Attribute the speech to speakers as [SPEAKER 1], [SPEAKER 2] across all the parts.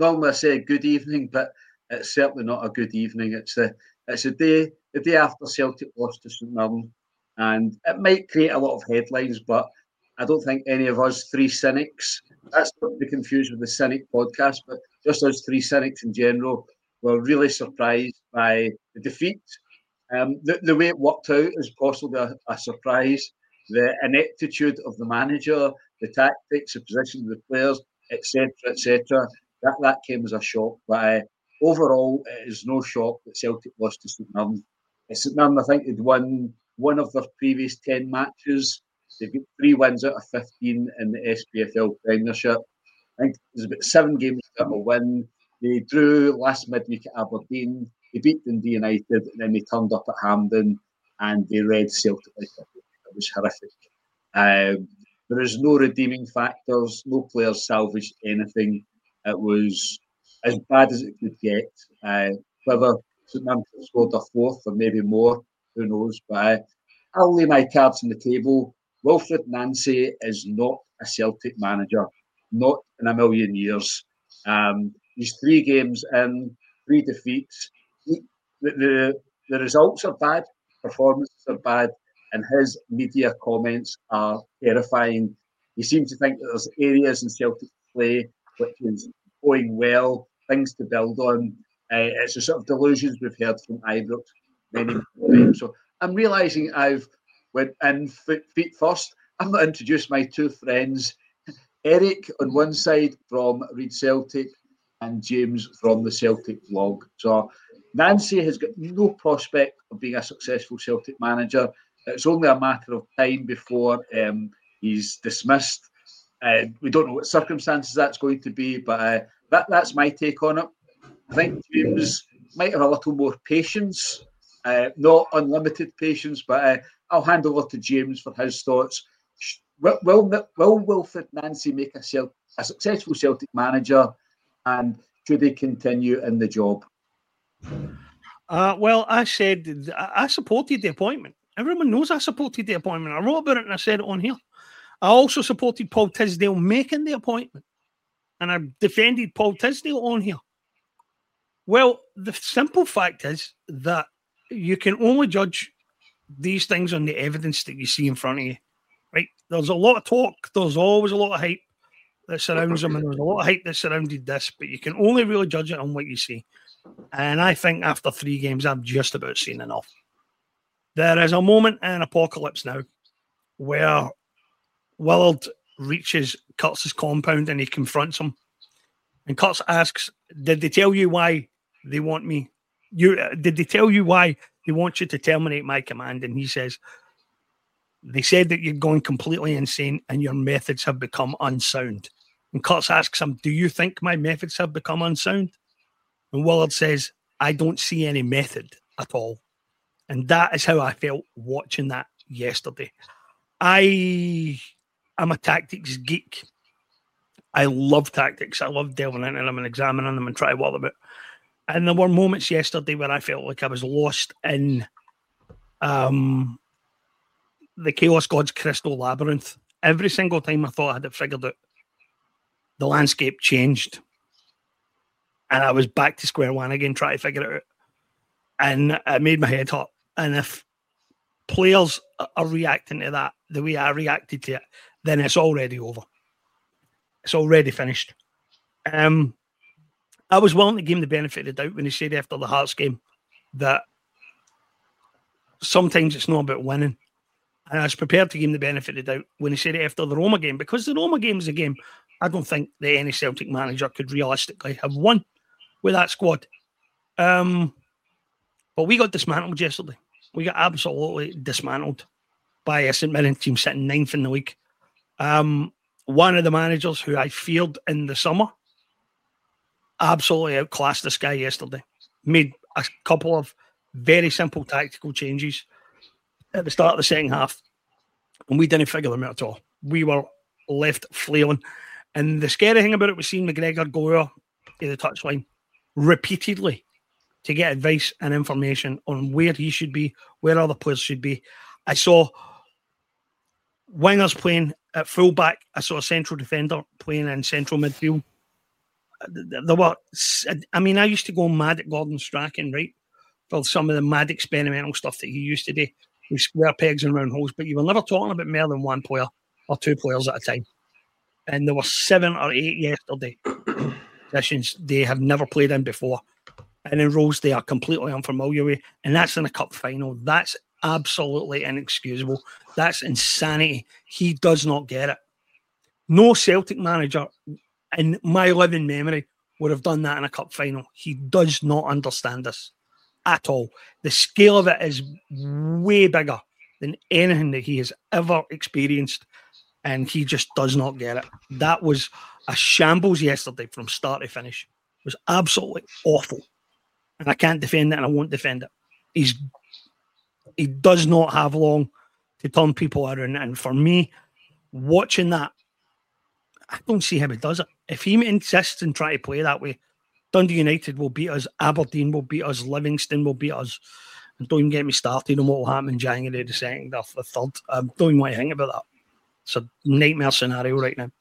[SPEAKER 1] normally I say good evening, but it's certainly not a good evening. It's the day after Celtic lost to St Mirren, and it might create a lot of headlines, but I don't think any of us three cynics, that's not to be confused with the Cynic podcast, but just us three cynics in general, were really surprised by the defeat. The way it worked out is possibly a surprise. The ineptitude of the manager, the tactics, the position of the players, etc., etc. That came as a shock. But overall, it is no shock that Celtic lost to St Mirren. St Mirren, I think, had won one of their previous 10 matches. They've got 3 wins out of 15 in the SPFL Premiership. I think there's about 7 games that will win. They drew last midweek at Aberdeen. They beat Dundee United, and then they turned up at Hampden and they read Celtic like a book. It was horrific. There is no redeeming factors. No players salvaged anything. It was as bad as it could get. Whether St Mirren scored a fourth or maybe more, who knows? But I'll lay my cards on the table. Wilfred Nancy is not a Celtic manager, not in a million years. He's 3 games in, 3 defeats. The results are bad, performances are bad, and his media comments are terrifying. He seems to think that there's areas in Celtic play which is going well, things to build on. It's the sort of delusions we've heard from Ibrox many times. So I'm realising I've went in feet first. I'm not introduced my 2 friends, Eric on one side from Read Celtic and James from the Celtic vlog. So Nancy has got no prospect of being a successful Celtic manager. It's only a matter of time before he's dismissed. We don't know what circumstances that's going to be, but that's my take on it. I think James might have a little more patience, not unlimited patience, but I'll hand over to James for his thoughts. Will Wilfred Nancy make a successful Celtic manager, and should he continue in the job?
[SPEAKER 2] Well, I said I supported the appointment. Everyone knows I supported the appointment. I wrote about it and I said it on here. I also supported Paul Tisdale making the appointment, and I defended Paul Tisdale on here. Well, the simple fact is that you can only judge these things on the evidence that you see in front of you, right? There's a lot of talk. There's always a lot of hype that surrounds them, and there's a lot of hype that surrounded this, but you can only really judge it on what you see. And I think after 3 games, I've just about seen enough. There is a moment in Apocalypse Now where Willard reaches Kurtz's compound and he confronts him. And Kurtz asks, did they tell you why they want me? Did they tell you why they want you to terminate my command? And he says, they said that you're going completely insane and your methods have become unsound. And Kurtz asks him, do you think my methods have become unsound? And Willard says, I don't see any method at all. And that is how I felt watching that yesterday. I am a tactics geek. I love tactics. I love delving into them and examining them and trying to work them out. And there were moments yesterday where I felt like I was lost in the Chaos God's Crystal Labyrinth. Every single time I thought I had it figured out, the landscape changed. And I was back to square one again, trying to figure it out. And it made my head hurt. And if players are reacting to that the way I reacted to it, then it's already over. It's already finished. I was willing to give him the benefit of the doubt when he said after the Hearts game that sometimes it's not about winning. And I was prepared to give him the benefit of the doubt when he said it after the Roma game, because the Roma game is a game I don't think that any Celtic manager could realistically have won with that squad. But we got dismantled yesterday. We got absolutely dismantled by a St Mirren team sitting 9th in the league. One of the managers who I feared in the summer absolutely outclassed this guy yesterday. Made a couple of very simple tactical changes at the start of the second half, and we didn't figure them out at all. We were left flailing. And the scary thing about it was seeing McGregor go out to the touchline repeatedly to get advice and information on where he should be, where other players should be. I saw wingers playing at fullback. I saw a central defender playing in central midfield. there were. I mean, I used to go mad at Gordon Strachan, right, for some of the mad experimental stuff that he used to do with square pegs and round holes. But you were never talking about more than one player or two players at a time. And there were 7 or 8 yesterday sessions they have never played in before. And in roles they are completely unfamiliar with. And that's in a cup final. That's absolutely inexcusable. That's insanity. He does not get it. No Celtic manager in my living memory would have done that in a cup final. He does not understand this at all. The scale of it is way bigger than anything that he has ever experienced. And he just does not get it. That was a shambles yesterday from start to finish. It was absolutely awful. And I can't defend it, and I won't defend it. He does not have long to turn people around. And for me, watching that, I don't see how he does it. If he insists in trying to play that way, Dundee United will beat us, Aberdeen will beat us, Livingston will beat us. And don't even get me started on what will happen in January the 2nd or the 3rd. I don't even want to think about that. It's a nightmare scenario right now.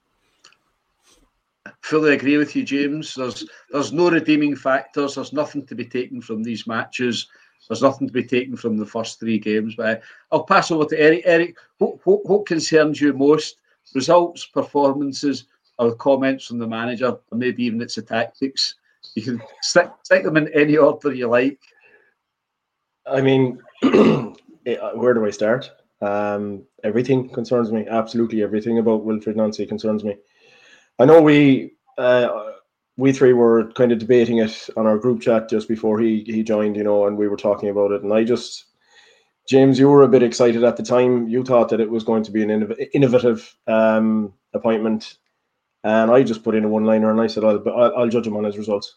[SPEAKER 1] Fully agree with you, James. There's no redeeming factors. There's nothing to be taken from these matches. There's nothing to be taken from the first 3 games. But I'll pass over to Eric. Eric, what concerns you most? Results, performances, or comments from the manager, or maybe even it's the tactics? You can stick them in any order you like.
[SPEAKER 3] I mean, where do I start? Everything concerns me. Absolutely everything about Wilfried Nancy concerns me. I know we 3 were kind of debating it on our group chat just before he joined, and we were talking about it. And James, you were a bit excited at the time. You thought that it was going to be an innovative appointment. And I just put in a one-liner and I said, I'll judge him on his results.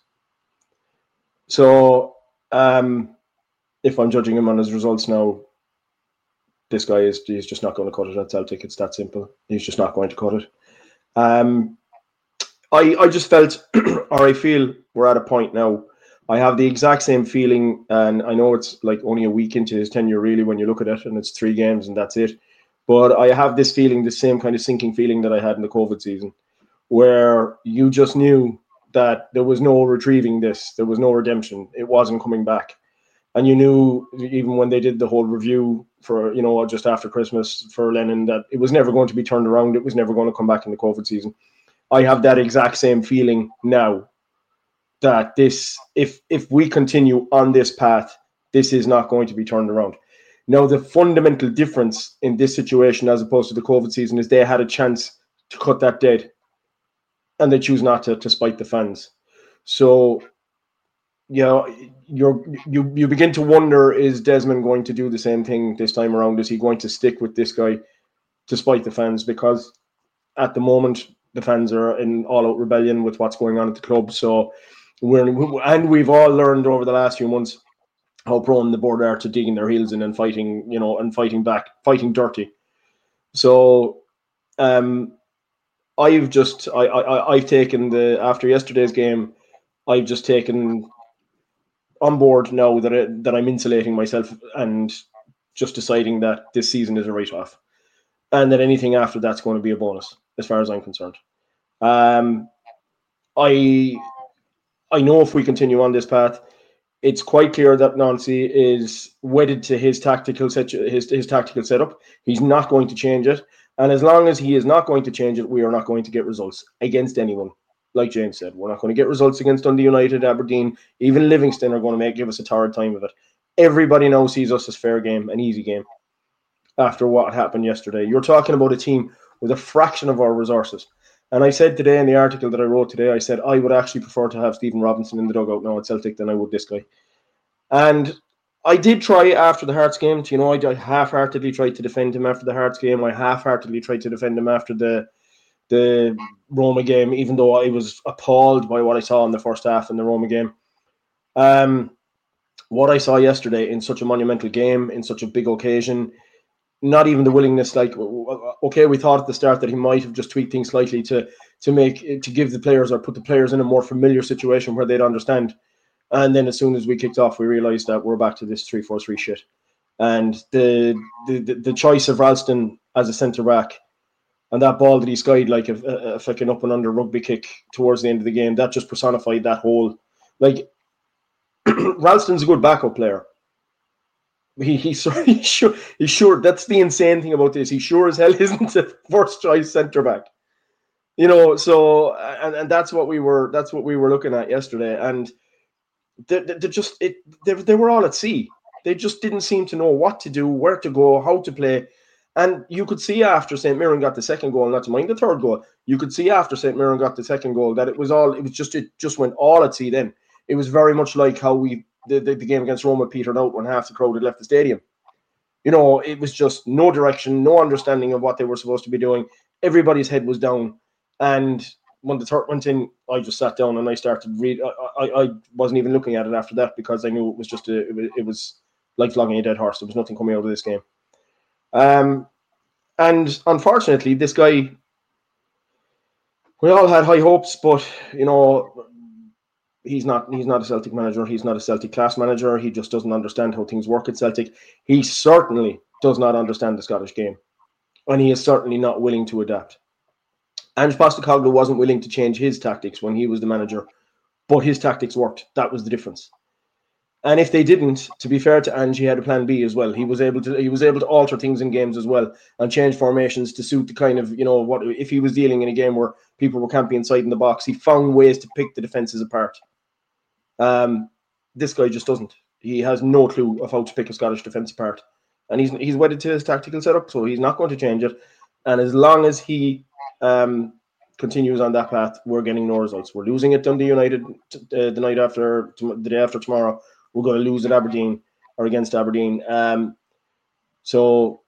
[SPEAKER 3] So if I'm judging him on his results now, this guy he's just not going to cut it at Celtic. It's that simple. He's just not going to cut it. I just felt, or I feel we're at a point now. I have the exact same feeling, and I know it's like only a week into his tenure, really, when you look at it, and it's 3 games and that's it. But I have this feeling, the same kind of sinking feeling that I had in the COVID season, where you just knew that there was no retrieving this. There was no redemption. It wasn't coming back. And you knew, even when they did the whole review for, just after Christmas for Lennon, that it was never going to be turned around. It was never going to come back in the COVID season. I have that exact same feeling now, that this, if we continue on this path, this is not going to be turned around. Now, the fundamental difference in this situation as opposed to the COVID season is they had a chance to cut that dead, and they choose not to spite the fans. So, you begin to wonder, is Desmond going to do the same thing this time around? Is he going to stick with this guy despite the fans? Because at the moment, the fans are in all-out rebellion with what's going on at the club. So we've all learned over the last few months how prone the board are to digging their heels in and fighting, and fighting back, fighting dirty. So I've taken after yesterday's game, I've just taken on board now that I'm insulating myself and just deciding that this season is a write-off, and that anything after that's going to be a bonus, as far as I'm concerned. I know if we continue on this path, it's quite clear that Nancy is wedded to his tactical setup. He's not going to change it, and as long as he is not going to change it, we are not going to get results against anyone. Like James said, we're not going to get results against Dundee United, Aberdeen, even Livingston are going to give us a torrid time of it. Everybody now sees us as fair game, an easy game. After what happened yesterday, you're talking about a team with a fraction of our resources. And I said today in the article that I wrote today, I said I would actually prefer to have Stephen Robinson in the dugout now at Celtic than I would this guy. And I did try after the Hearts game. I half-heartedly tried to defend him after the Hearts game. I half-heartedly tried to defend him after the Roma game, even though I was appalled by what I saw in the first half in the Roma game. What I saw yesterday in such a monumental game, in such a big occasion, not even the willingness, we thought at the start that he might have just tweaked things slightly to give the players or put the players in a more familiar situation where they'd understand. And then as soon as we kicked off, we realised that we're back to this 3-4-3 shit. And the choice of Ralston as a centre-back And that ball that he skied like a fucking up and under rugby kick towards the end of the game, that just personified that whole, like, Ralston's a good backup player. He's sure. That's the insane thing about this. He sure as hell isn't a first choice centre back. So and that's what we were looking at yesterday. And they were all at sea. They just didn't seem to know what to do, where to go, how to play. And you could see after St. Mirren got the second goal, not to mind the third goal, you could see after St. Mirren got the second goal that it just went all at sea then. It was very much like how the game against Roma petered out when half the crowd had left the stadium. It was just no direction, no understanding of what they were supposed to be doing. Everybody's head was down. And when the third went in, I just sat down and I started read. I wasn't even looking at it after that because I knew it was just it was like flogging a dead horse. There was nothing coming out of this game. And unfortunately, this guy, we all had high hopes, but he's not a Celtic manager. He's not a Celtic class manager. He just doesn't understand how things work at Celtic. He certainly does not understand the Scottish game, and he is certainly not willing to adapt. Ange Postecoglou wasn't willing to change his tactics when he was the manager, but his tactics worked. That was the difference. And if they didn't, to be fair to Ange, he had a plan B as well. He was able to alter things in games as well and change formations to suit the kind of, what if he was dealing in a game where people were camping inside in the box, he found ways to pick the defenses apart. This guy just doesn't. He has no clue of how to pick a Scottish defence apart. And he's wedded to his tactical setup, so he's not going to change it. And as long as he continues on that path, we're getting no results. We're losing at Dundee United the day after tomorrow. We're going to lose at Aberdeen or against Aberdeen. So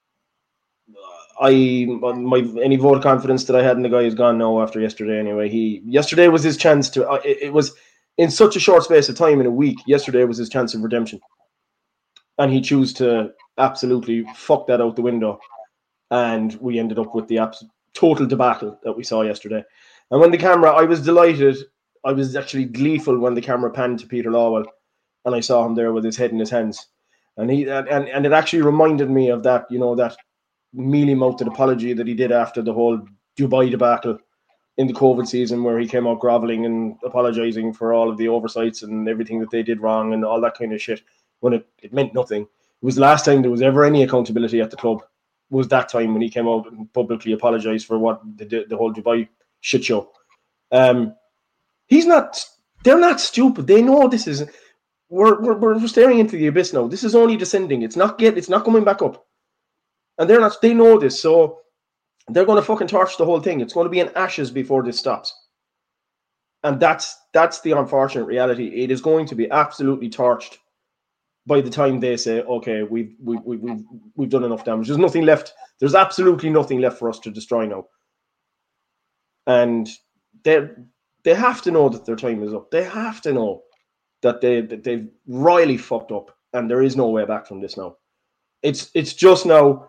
[SPEAKER 3] any vote of confidence that I had in the guy is gone now after yesterday. Anyway, yesterday was his chance to. It was in such a short space of time in a week. Yesterday was his chance of redemption, and he chose to absolutely fuck that out the window. And we ended up with the total debacle that we saw yesterday. And when the camera, I was delighted. I was actually gleeful when the camera panned to Peter Lawwell, and I saw him there with his head in his hands. And it actually reminded me of that, that mealy-mouthed apology that he did after the whole Dubai debacle in the COVID season, where he came out groveling and apologizing for all of the oversights and everything that they did wrong and all that kind of shit, when it meant nothing. It was the last time there was ever any accountability at the club, was that time when he came out and publicly apologized for what the whole Dubai shit show. They're not stupid. They know this is, we're staring into the abyss now. This is only descending. It's not coming back up. And they know this, so they're going to fucking torch the whole thing. It's going to be in ashes before this stops. And that's the unfortunate reality. It is going to be absolutely torched by the time they say, okay, we've done enough damage. There's nothing left. There's absolutely nothing left for us to destroy now. And they have to know that their time is up. They have to know that they've royally fucked up, and there is no way back from this now. It's just now.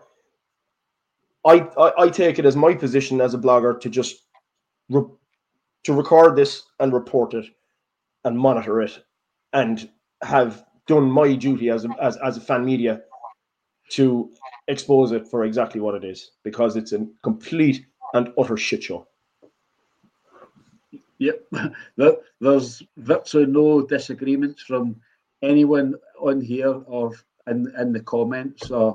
[SPEAKER 3] I take it as my position as a blogger to just to record this and report it and monitor it and have done my duty as a fan media to expose it for exactly what it is, because it's a complete and utter shit show.
[SPEAKER 1] Yep, there's virtually no disagreements from anyone on here or in the comments. So,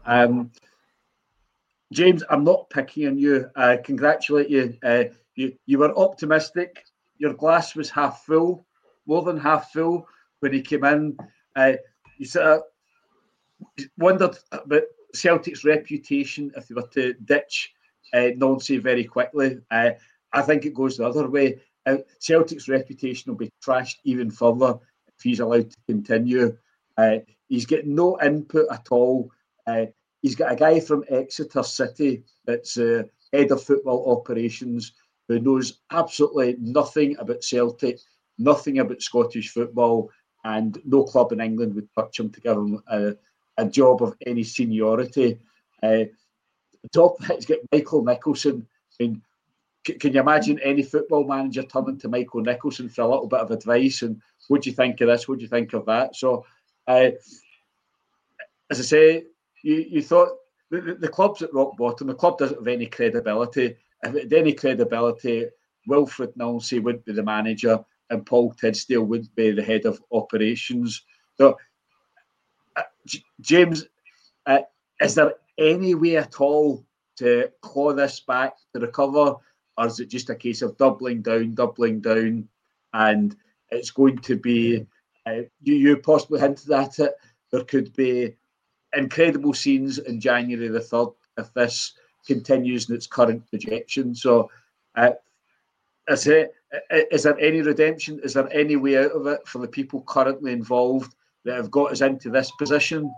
[SPEAKER 1] James, I'm not picking on you. I congratulate you. You were optimistic. Your glass was half full, more than half full when he came in. You sort of wondered about Celtic's reputation if they were to ditch Nancy very quickly. I think it goes the other way. Celtic's reputation will be trashed even further if he's allowed to continue. He's getting no input at all. He's got a guy from Exeter City that's head of football operations who knows absolutely nothing about Celtic, nothing about Scottish football, and no club in England would touch him to give him a job of any seniority. Top of that, he's got Michael Nicholson. I mean, can you imagine any football manager turning to Michael Nicholson for a little bit of advice? And what do you think of this? What do you think of that? So, as I say, you thought the club's at rock bottom. The club doesn't have any credibility. If it had any credibility, Wilfred Nalsey would be the manager and Paul Tidsdale would be the head of operations. So, James, is there any way at all to claw this back, to recover, or is it just a case of doubling down, and it's going to be, you possibly hinted at it, there could be incredible scenes in January the 3rd if this continues in its current projection. So, is there any redemption? Is there any way out of it for the people currently involved that have got us into this position?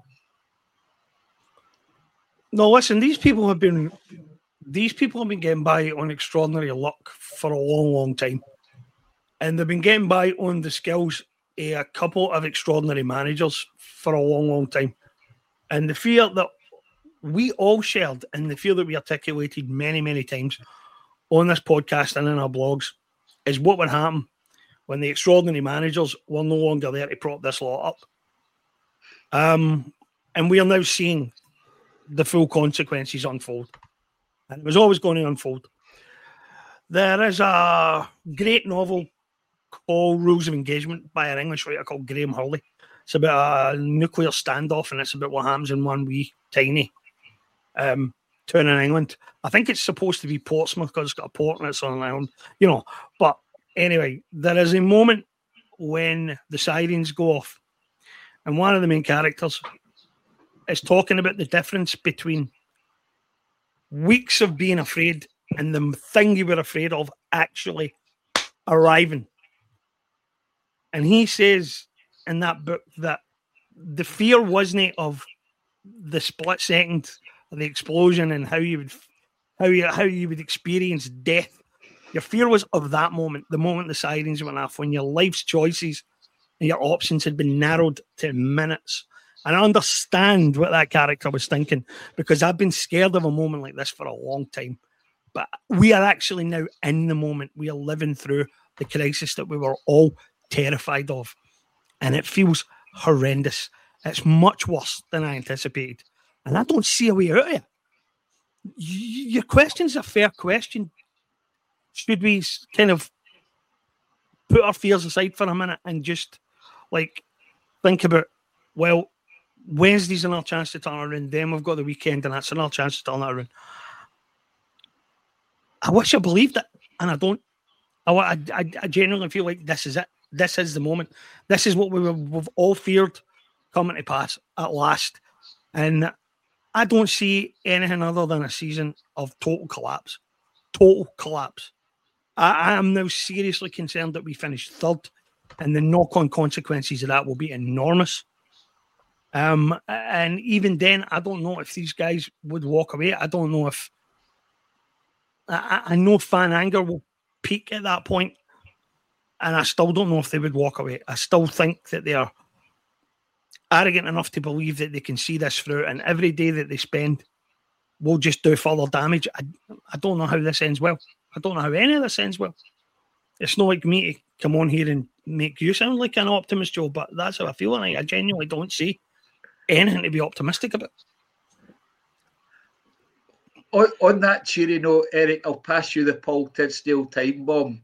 [SPEAKER 2] No, listen, these people have been getting by on extraordinary luck for a long, long time. And they've been getting by on the skills of a couple of extraordinary managers for a long, long time. And the fear that we all shared and the fear that we articulated many, many times on this podcast and in our blogs is what would happen when the extraordinary managers were no longer there to prop this lot up. And we are now seeing the full consequences unfold. And it was always going to unfold. There is a great novel called Rules of Engagement by an English writer called Graham Hurley. It's about a nuclear standoff, and it's about what happens in one wee tiny town in England. I think it's supposed to be Portsmouth because it's got a port and it's on an island, But anyway, there is a moment when the sirens go off, and one of the main characters is talking about the difference between weeks of being afraid and the thing you were afraid of actually arriving. And he says in that book that the fear wasn't of the split second of the explosion and how you would experience death. Your fear was of that moment, the moment the sirens went off, when your life's choices and your options had been narrowed to minutes. And I understand what that character was thinking, because I've been scared of a moment like this for a long time. But we are actually now in the moment. We are living through the crisis that we were all terrified of. And it feels horrendous. It's much worse than I anticipated. And I don't see a way out of it. Your question's a fair question. Should we kind of put our fears aside for a minute and just think about, well, Wednesday's another chance to turn around, then we've got the weekend and that's another chance to turn that around. I wish I believed it, and I don't. I genuinely feel like this is it. This is the moment. This is what we've all feared coming to pass at last. And I don't see anything other than a season of total collapse. Total collapse. I am now seriously concerned that we finish third, and the knock-on consequences of that will be enormous. And even then, I don't know if these guys would walk away. I don't know if... I know fan anger will peak at that point, and I still don't know if they would walk away. I still think that they are arrogant enough to believe that they can see this through, and every day that they spend will just do further damage. I don't know how this ends well. I don't know how any of this ends well. It's not like me to come on here and make you sound like an optimist, Joe, but that's how I feel, and I genuinely don't see anything to be optimistic about.
[SPEAKER 1] On that cheery note, Eric, I'll pass you the Paul Tidsdale time bomb.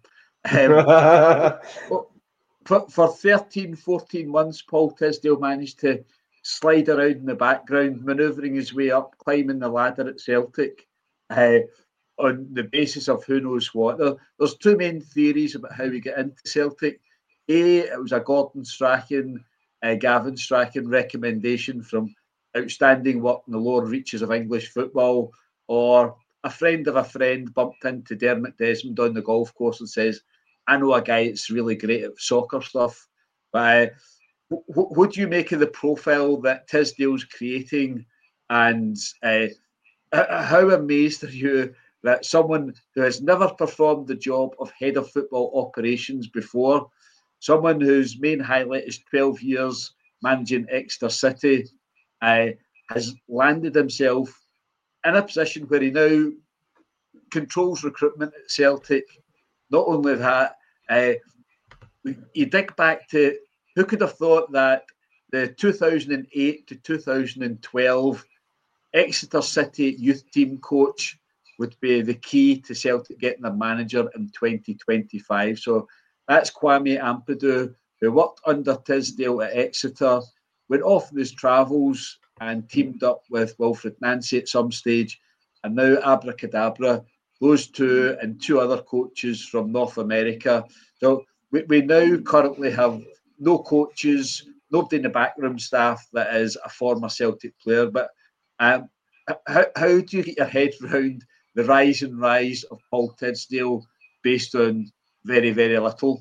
[SPEAKER 1] For 13, 14 months, Paul Tidsdale managed to slide around in the background, manoeuvring his way up, climbing the ladder at Celtic, on the basis of who knows what. There's two main theories about how we get into Celtic. A, it was a Gordon Strachan, Gavin Strachan recommendation from outstanding work in the lower reaches of English football, or a friend of a friend bumped into Dermot Desmond on the golf course and says, I know a guy that's really great at soccer stuff. But what do you make of the profile that Tisdale's creating, and how amazed are you that someone who has never performed the job of head of football operations before, someone whose main highlight is 12 years managing Exeter City, has landed himself in a position where he now controls recruitment at Celtic? Not only that, you dig back to, who could have thought that the 2008 to 2012 Exeter City youth team coach would be the key to Celtic getting a manager in 2025. So that's Kwame Ampadu, who worked under Tisdale at Exeter, went off on his travels and teamed up with Wilfred Nancy at some stage, and now Abracadabra, those two and two other coaches from North America. So we now currently have no coaches, nobody in the backroom staff that is a former Celtic player. But how do you get your head around the rise of Paul Tisdale based on very, very little?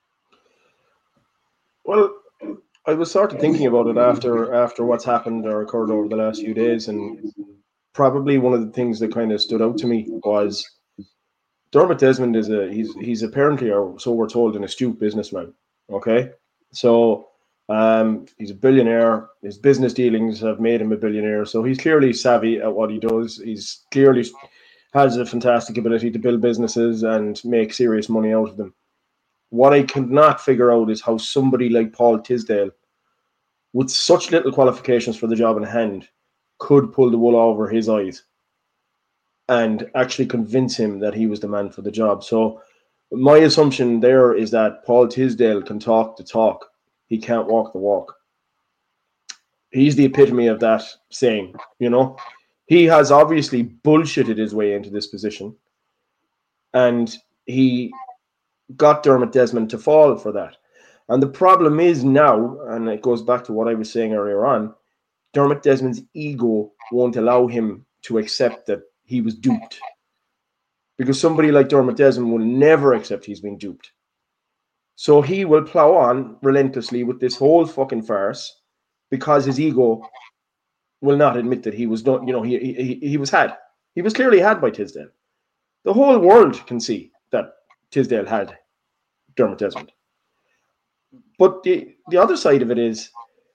[SPEAKER 3] Well, I was sort of thinking about it after what's happened or occurred over the last few days, and probably one of the things that kind of stood out to me was Dermot Desmond is he's apparently, or so we're told, an astute businessman. Okay, so he's a billionaire. His business dealings have made him a billionaire. So he's clearly savvy at what he does. He's clearly has a fantastic ability to build businesses and make serious money out of them. What I cannot figure out is how somebody like Paul Tisdale, with such little qualifications for the job in hand, could pull the wool over his eyes and actually convince him that he was the man for the job. So my assumption there is that Paul Tisdale can talk the talk. He can't walk the walk. He's the epitome of that saying, you know. He has obviously bullshitted his way into this position, and he got Dermot Desmond to fall for that. And the problem is now, and it goes back to what I was saying earlier on, Dermot Desmond's ego won't allow him to accept that he was duped. Because somebody like Dermot Desmond will never accept he's been duped. So he will plow on relentlessly with this whole fucking farce because his ego will not admit that he was done. You know, he was had. He was clearly had by Tisdale. The whole world can see that Tisdale had Dermot Desmond. But the other side of it is,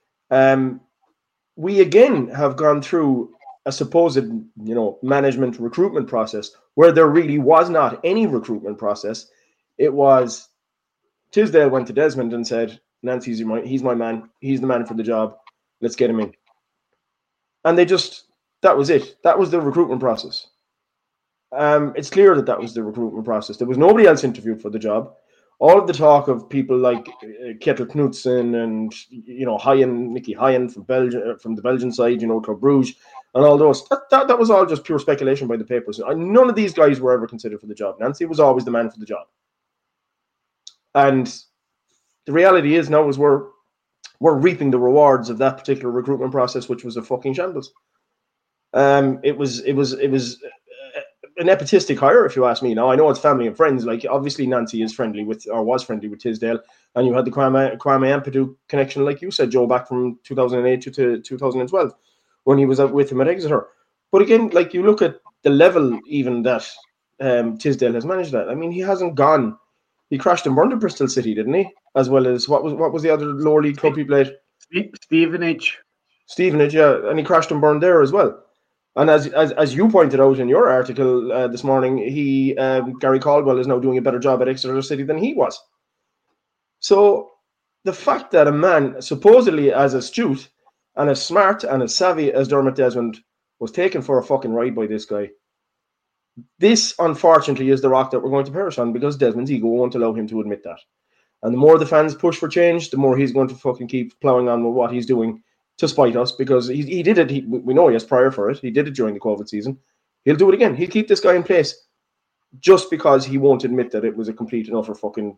[SPEAKER 3] we again have gone through a supposed, management recruitment process where there really was not any recruitment process. It was Tisdale went to Desmond and said, Nancy's he's my man. He's the man for the job. Let's get him in. And that was it. That was the recruitment process. It's clear that was the recruitment process. There was nobody else interviewed for the job. All of the talk of people like Kjetil Knutsen and Nicky Hyen from Belgium, from the Belgian side, Club Brugge, and all those. That was all just pure speculation by the papers. None of these guys were ever considered for the job. Nancy was always the man for the job. And the reality is now is we're reaping the rewards of that particular recruitment process, which was a fucking shambles. It was an nepotistic hire, if you ask me. Now I know it's family and friends. Like obviously Nancy is friendly with, or was friendly with, Tisdale, and you had the Kwame Ampadu connection, like you said, Joe, back from 2008 to 2012 when he was with him at Exeter. But again, like you look at the level even that Tisdale has managed that. I mean, he hasn't gone. He crashed and burned at Bristol City, didn't he? As well as what was the other lower league club he played?
[SPEAKER 1] Stevenage,
[SPEAKER 3] yeah, and he crashed and burned there as well. And as you pointed out in your article this morning, Gary Caldwell is now doing a better job at Exeter City than he was. So the fact that a man supposedly as astute and as smart and as savvy as Dermot Desmond was taken for a fucking ride by this guy, this unfortunately is the rock that we're going to perish on, because Desmond's ego won't allow him to admit that. And the more the fans push for change, the more he's going to fucking keep plowing on with what he's doing to spite us, because he did it. We know he has prior for it. He did it during the COVID season. He'll do it again. He'll keep this guy in place just because he won't admit that it was a complete and utter fucking,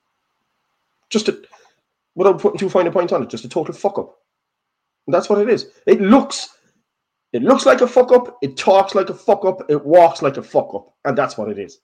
[SPEAKER 3] without putting too fine a point on it, just a total fuck up. And that's what it is. It looks like a fuck up. It talks like a fuck up. It walks like a fuck up. And that's what it is.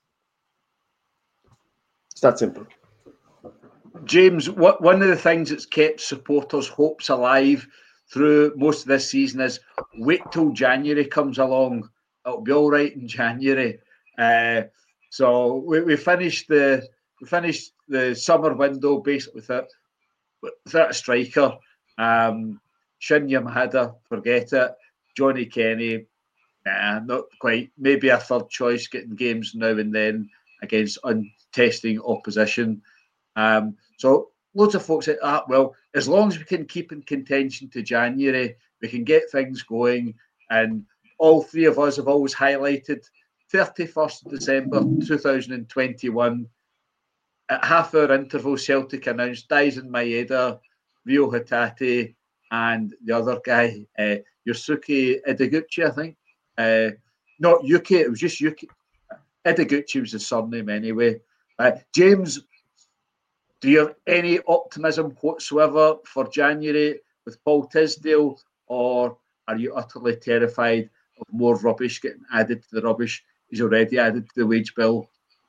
[SPEAKER 3] It's that simple.
[SPEAKER 1] James, one of the things that's kept supporters' hopes alive through most of this season is wait till January comes along. It'll be all right in January. So we finished the summer window basically without a striker. Shin Yamada, forget it. Johnny Kenny, not quite. Maybe a third choice, getting games now and then against untesting opposition. So loads of folks said, well, as long as we can keep in contention to January, we can get things going. And all three of us have always highlighted. 31st of December 2021, at half-hour interval, Celtic announced Daisen Maeda, Rio Hatate, and the other guy, Yosuke Ideguchi, I think. Not Yuki, it was just Yuki. Ideguchi was his surname anyway. James, do you have any optimism whatsoever for January with Paul Tisdale, or are you utterly terrified of more rubbish getting added to the rubbish he's already added to the wage bill?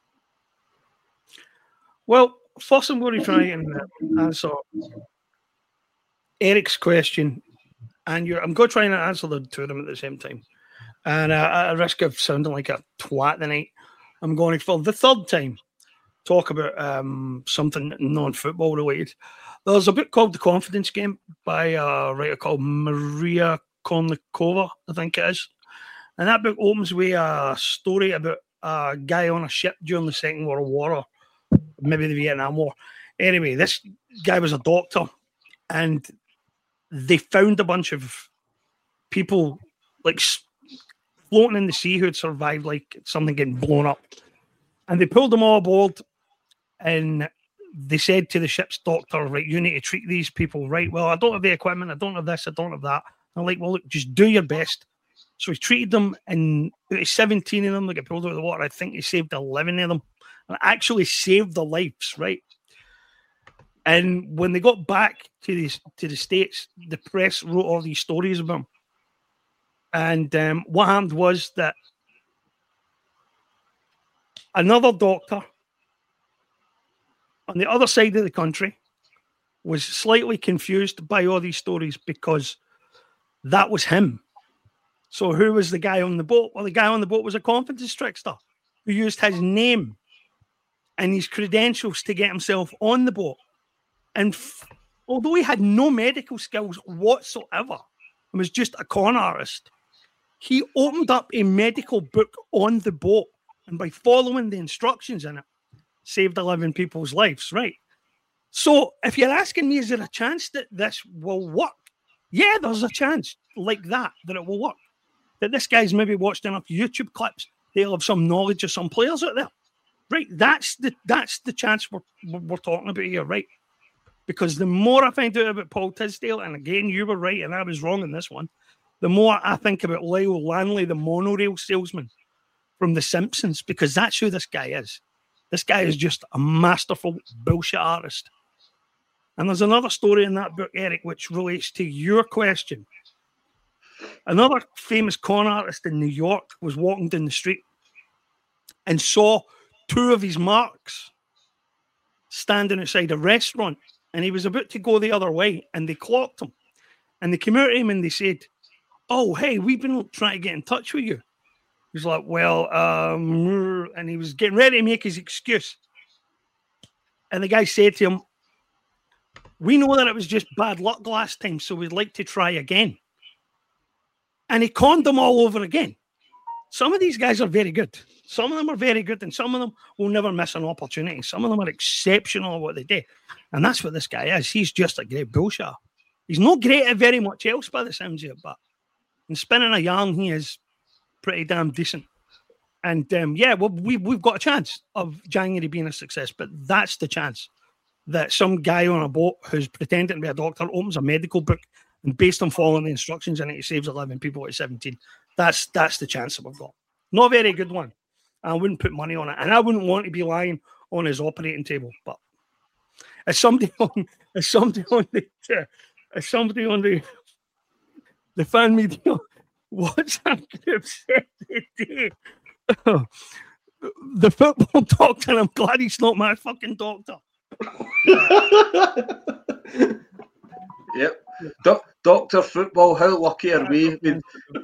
[SPEAKER 2] Well, first I'm going to try and answer Eric's question, and I'm going to try and answer the two of them at the same time. And at risk of sounding like a twat tonight, I'm going to, for the third time, talk about something non-football related. There's a book called The Confidence Game by a writer called Maria Konnikova, I think it is. And that book opens with a story about a guy on a ship during the Second World War, or maybe the Vietnam War. Anyway, this guy was a doctor, and they found a bunch of people like floating in the sea who had survived like something getting blown up. And they pulled them all aboard, and they said to the ship's doctor, right, you need to treat these people right. Well, I don't have the equipment, I don't have this, I don't have that. And I'm like, well, look, just do your best. So he treated them, and 17 of them that got pulled out of the water. I think he saved 11 of them, and actually saved their lives, right? And when they got back to the States, the press wrote all these stories about them. And what happened was that another doctor on the other side of the country was slightly confused by all these stories because that was him. So who was the guy on the boat? Well, the guy on the boat was a confidence trickster who used his name and his credentials to get himself on the boat. And although he had no medical skills whatsoever and was just a con artist, he opened up a medical book on the boat, and by following the instructions in it, saved 11 people's lives, right? So if you're asking me, is there a chance that this will work? Yeah, there's a chance like that it will work. That this guy's maybe watched enough YouTube clips, they'll have some knowledge of some players out there, right? That's the chance we're talking about here, right? Because the more I find out about Paul Tisdale, and again, you were right and I was wrong in this one, the more I think about Lyle Lanley, the monorail salesman from The Simpsons, because that's who this guy is. This guy is just a masterful bullshit artist. And there's another story in that book, Eric, which relates to your question. Another famous con artist in New York was walking down the street and saw two of his marks standing outside a restaurant, and he was about to go the other way, and they clocked him. And they came out to him and they said, oh, hey, we've been trying to get in touch with you. He was like, well, and he was getting ready to make his excuse. And the guy said to him, we know that it was just bad luck last time, so we'd like to try again. And he conned them all over again. Some of these guys are very good. Some of them are very good, and some of them will never miss an opportunity. Some of them are exceptional at what they do. And that's what this guy is. He's just a great bullshitter. He's not great at very much else by the sounds of it, but in spinning a yarn, he is pretty damn decent. And yeah, well, we've got a chance of January being a success, but that's the chance that some guy on a boat who's pretending to be a doctor opens a medical book, and based on following the instructions in it, he saves 11 people at 17. That's the chance that we've got. Not a very good one. I wouldn't put money on it, and I wouldn't want to be lying on his operating table. But as somebody on the fan media WhatsApp group said today, the football doctor, I'm glad he's not my fucking doctor.
[SPEAKER 1] Yep. Dr. Football, how lucky are we? I mean,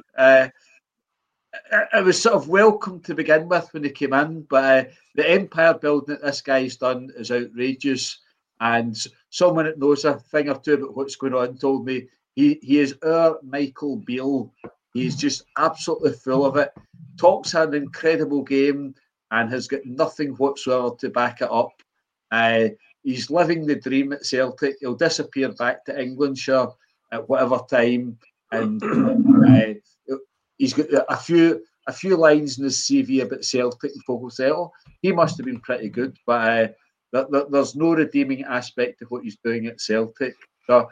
[SPEAKER 1] it was sort of welcome to begin with when he came in, but the empire building that this guy's done is outrageous. And someone that knows a thing or two about what's going on told me he is our Michael Beale. He's just absolutely full of it. Talks an incredible game and has got nothing whatsoever to back it up. He's living the dream at Celtic. He'll disappear back to England, sure, at whatever time, and he's got a few lines in his CV about Celtic, and folk will say, "Oh, he must have been pretty good," but there's no redeeming aspect of what he's doing at Celtic. So,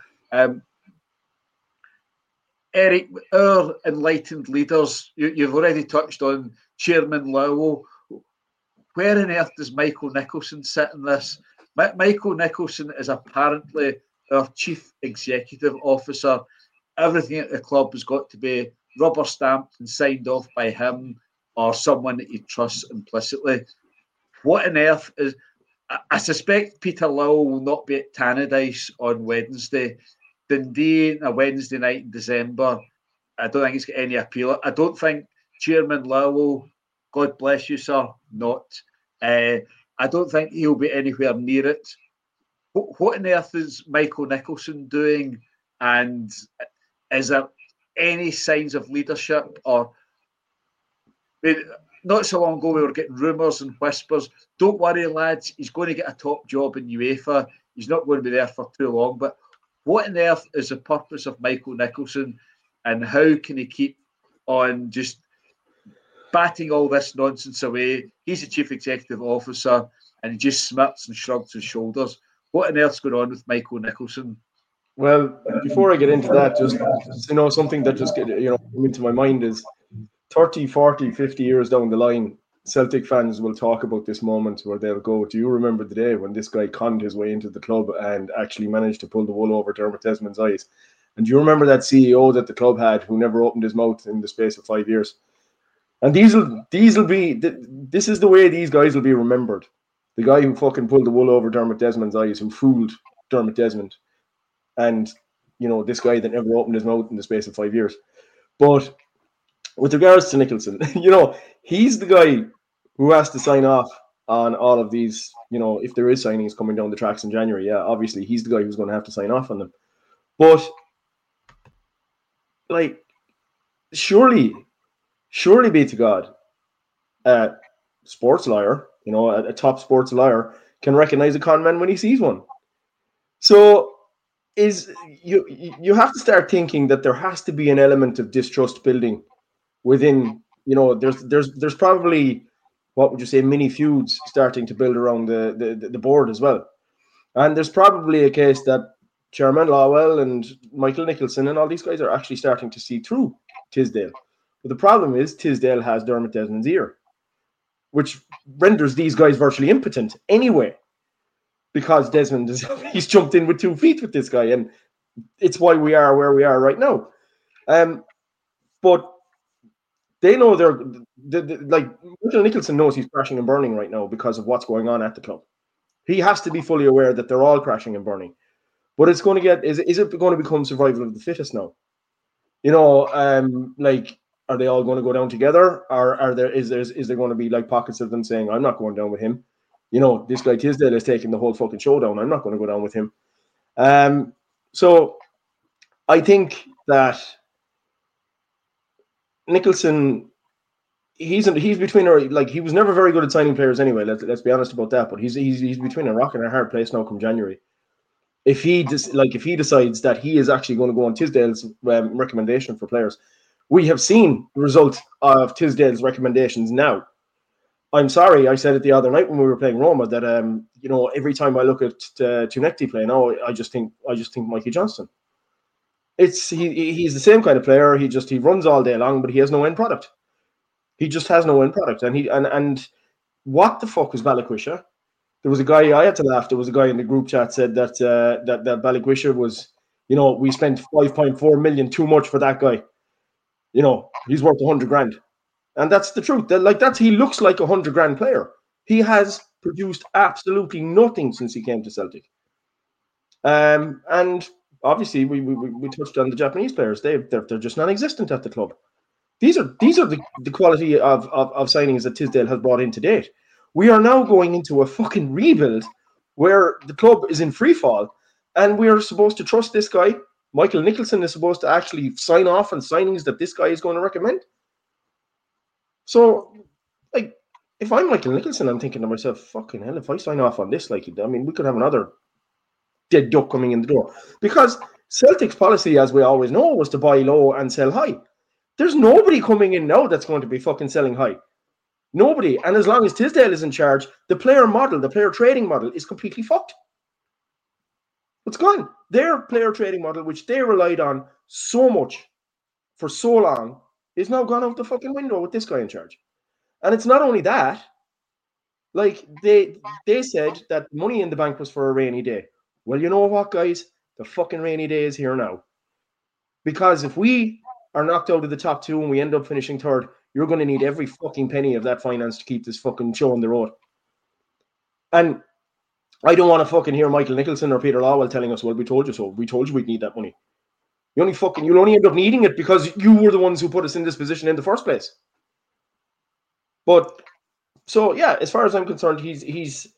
[SPEAKER 1] Eric, our enlightened leaders, you've already touched on Chairman Lowell. Where on earth does Michael Nicholson sit in this? Michael Nicholson is apparently our chief executive officer. Everything at the club has got to be rubber stamped and signed off by him or someone that he trusts implicitly. What on earth is... I suspect Peter Lowell will not be at Tannadice on Wednesday. Dundee, a Wednesday night in December, I don't think it's got any appeal. I don't think Chairman Lowell, God bless you, sir, not. I don't think he'll be anywhere near it. What on earth is Michael Nicholson doing? And is there any signs of leadership? Or not so long ago, we were getting rumours and whispers. Don't worry, lads, he's going to get a top job in UEFA. He's not going to be there for too long. But what on earth is the purpose of Michael Nicholson, and how can he keep on just batting all this nonsense away? He's a chief executive officer, and he just smirks and shrugs his shoulders. What on earth's going on with Michael Nicholson?
[SPEAKER 3] Well, before I get into that, just something that just came into my mind is 30, 40, 50 years down the line, Celtic fans will talk about this moment where they'll go, do you remember the day when this guy conned his way into the club and actually managed to pull the wool over Dermot Desmond's eyes? And do you remember that CEO that the club had who never opened his mouth in the space of 5 years? And this is the way these guys will be remembered. The guy who fucking pulled the wool over Dermot Desmond's eyes, who fooled Dermot Desmond. And, this guy that never opened his mouth in the space of 5 years. But with regards to Nicholson, he's the guy who has to sign off on all of these, if there is signings coming down the tracks in January. Yeah, obviously, he's the guy who's going to have to sign off on them. But, surely be to God, a sports lawyer, a top sports lawyer can recognize a con man when he sees one. So, you have to start thinking that there has to be an element of distrust building within, there's probably, what would you say, mini feuds starting to build around the board as well. And there's probably a case that Chairman Lowell and Michael Nicholson and all these guys are actually starting to see through Tisdale. But the problem is Tisdale has Dermot Desmond's ear, which renders these guys virtually impotent anyway, because Desmond he's jumped in with 2 feet with this guy, and it's why we are where we are right now. But they know Michael Nicholson knows he's crashing and burning right now because of what's going on at the club. He has to be fully aware that they're all crashing and burning. But it's going to is it going to become survival of the fittest now? Are they all going to go down together, or is there going to be pockets of them saying, I'm not going down with him? This guy Tisdale is taking the whole fucking show down. I'm not going to go down with him. So I think that Nicholson, he's between he was never very good at signing players anyway. Let's be honest about that. But he's between a rock and a hard place now come January. If he decides that he is actually going to go on Tisdale's recommendation for players, we have seen the result of Tisdale's recommendations now. I'm sorry, I said it the other night when we were playing Roma that every time I look at Tunecti play now, I just think Mikey Johnston. He's the same kind of player. He runs all day long, but he has no end product. He just has no end product. And what the fuck was Balikwisha? There was a guy, I had to laugh. There was a guy in the group chat said that Balikwisha was, we spent 5.4 million too much for that guy. He's worth 100 grand. And that's the truth. He looks like a 100 grand player. He has produced absolutely nothing since he came to Celtic. And obviously we touched on the Japanese players. They're just non-existent at the club. These are the quality of signings that Tisdale has brought in to date. We are now going into a fucking rebuild where the club is in free fall, and we are supposed to trust this guy. Michael Nicholson is supposed to actually sign off on signings that this guy is going to recommend. So, if I'm Michael Nicholson, I'm thinking to myself, fucking hell, if I sign off on this, we could have another dead duck coming in the door. Because Celtic's policy, as we always know, was to buy low and sell high. There's nobody coming in now that's going to be fucking selling high. Nobody. And as long as Tisdale is in charge, the player model, the player trading model is completely fucked. It's gone. Their player trading model, which they relied on so much for so long, is now gone out the fucking window with this guy in charge. And it's not only that. Like, they said that money in the bank was for a rainy day. Well, you know what, guys? The fucking rainy day is here now. Because if we are knocked out of the top two and we end up finishing third, you're going to need every fucking penny of that finance to keep this fucking show on the road. And I don't want to fucking hear Michael Nicholson or Peter Lawwell telling us, well, we told you so. We told you we'd need that money. You'll only end up needing it because you were the ones who put us in this position in the first place. But, so yeah, as far as I'm concerned, he's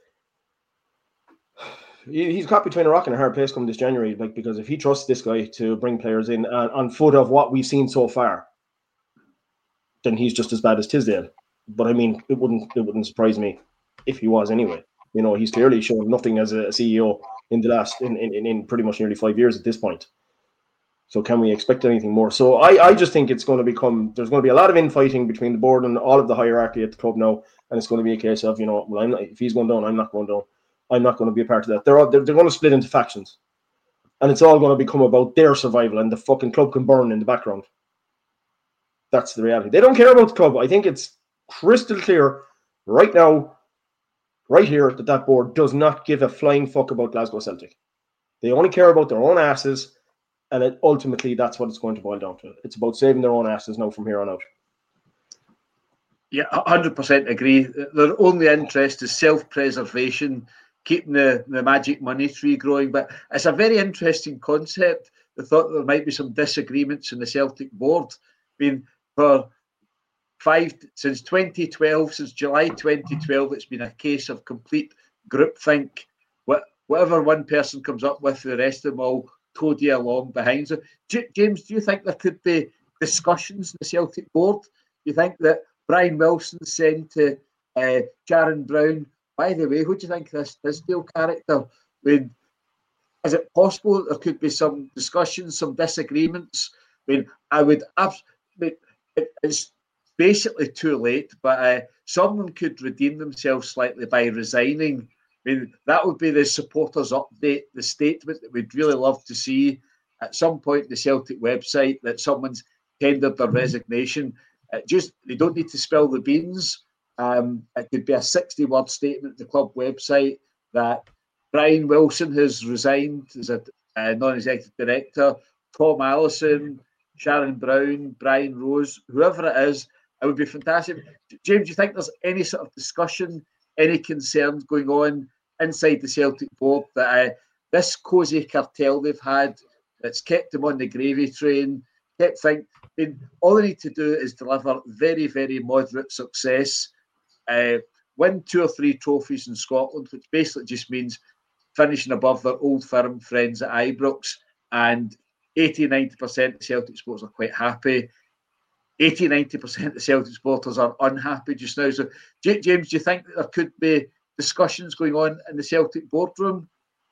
[SPEAKER 3] caught between a rock and a hard place come this January, like, because if he trusts this guy to bring players in on foot of what we've seen so far, then he's just as bad as Tisdale. But I mean, it wouldn't surprise me if he was anyway. You know, he's clearly shown nothing as a CEO in the last in pretty much nearly 5 years at this point. So can we expect anything more? So I just think it's going to become, there's going to be a lot of infighting between the board and all of the hierarchy at the club now, and it's going to be a case of, you know, well, if he's going down, I'm not going down. I'm not going to be a part of that. They're going to split into factions, and it's all going to become about their survival, and the fucking club can burn in the background. That's the reality. They don't care about the club. I think it's crystal clear right now, right here, that board does not give a flying fuck about Glasgow Celtic. They only care about their own asses, and ultimately that's what it's going to boil down to. It's about saving their own asses now from here on out.
[SPEAKER 1] Yeah, 100% agree. Their only interest is self-preservation, keeping the magic money tree growing. But it's a very interesting concept. The thought that there might be some disagreements in the Celtic board. I mean, since 2012, since July 2012, it's been a case of complete groupthink. Whatever one person comes up with, the rest of them all toady along behind. So, James, do you think there could be discussions in the Celtic board? Do you think that Brian Wilson said to Sharon Brown, by the way, who do you think this Tisdale character? I mean, is it possible that there could be some discussions, some disagreements? I mean, it's basically too late, but someone could redeem themselves slightly by resigning. I mean, that would be the supporters update, the statement that we'd really love to see at some point in the Celtic website, that someone's tendered their resignation. They don't need to spill the beans. It could be a 60-word statement at the club website that Brian Wilson has resigned as a non-executive director. Tom Allison, Sharon Brown, Brian Rose, whoever it is, it would be fantastic. James, do you think there's any sort of discussion, any concerns going on inside the Celtic board that this cosy cartel they've had, that's kept them on the gravy train, all they need to do is deliver very, very moderate success, win 2 or 3 trophies in Scotland, which basically just means finishing above their old firm friends at Ibrox, and 80-90% of Celtic supporters are quite happy. 80-90% of Celtic supporters are unhappy just now. So, James, do you think that there could be discussions going on in the Celtic boardroom?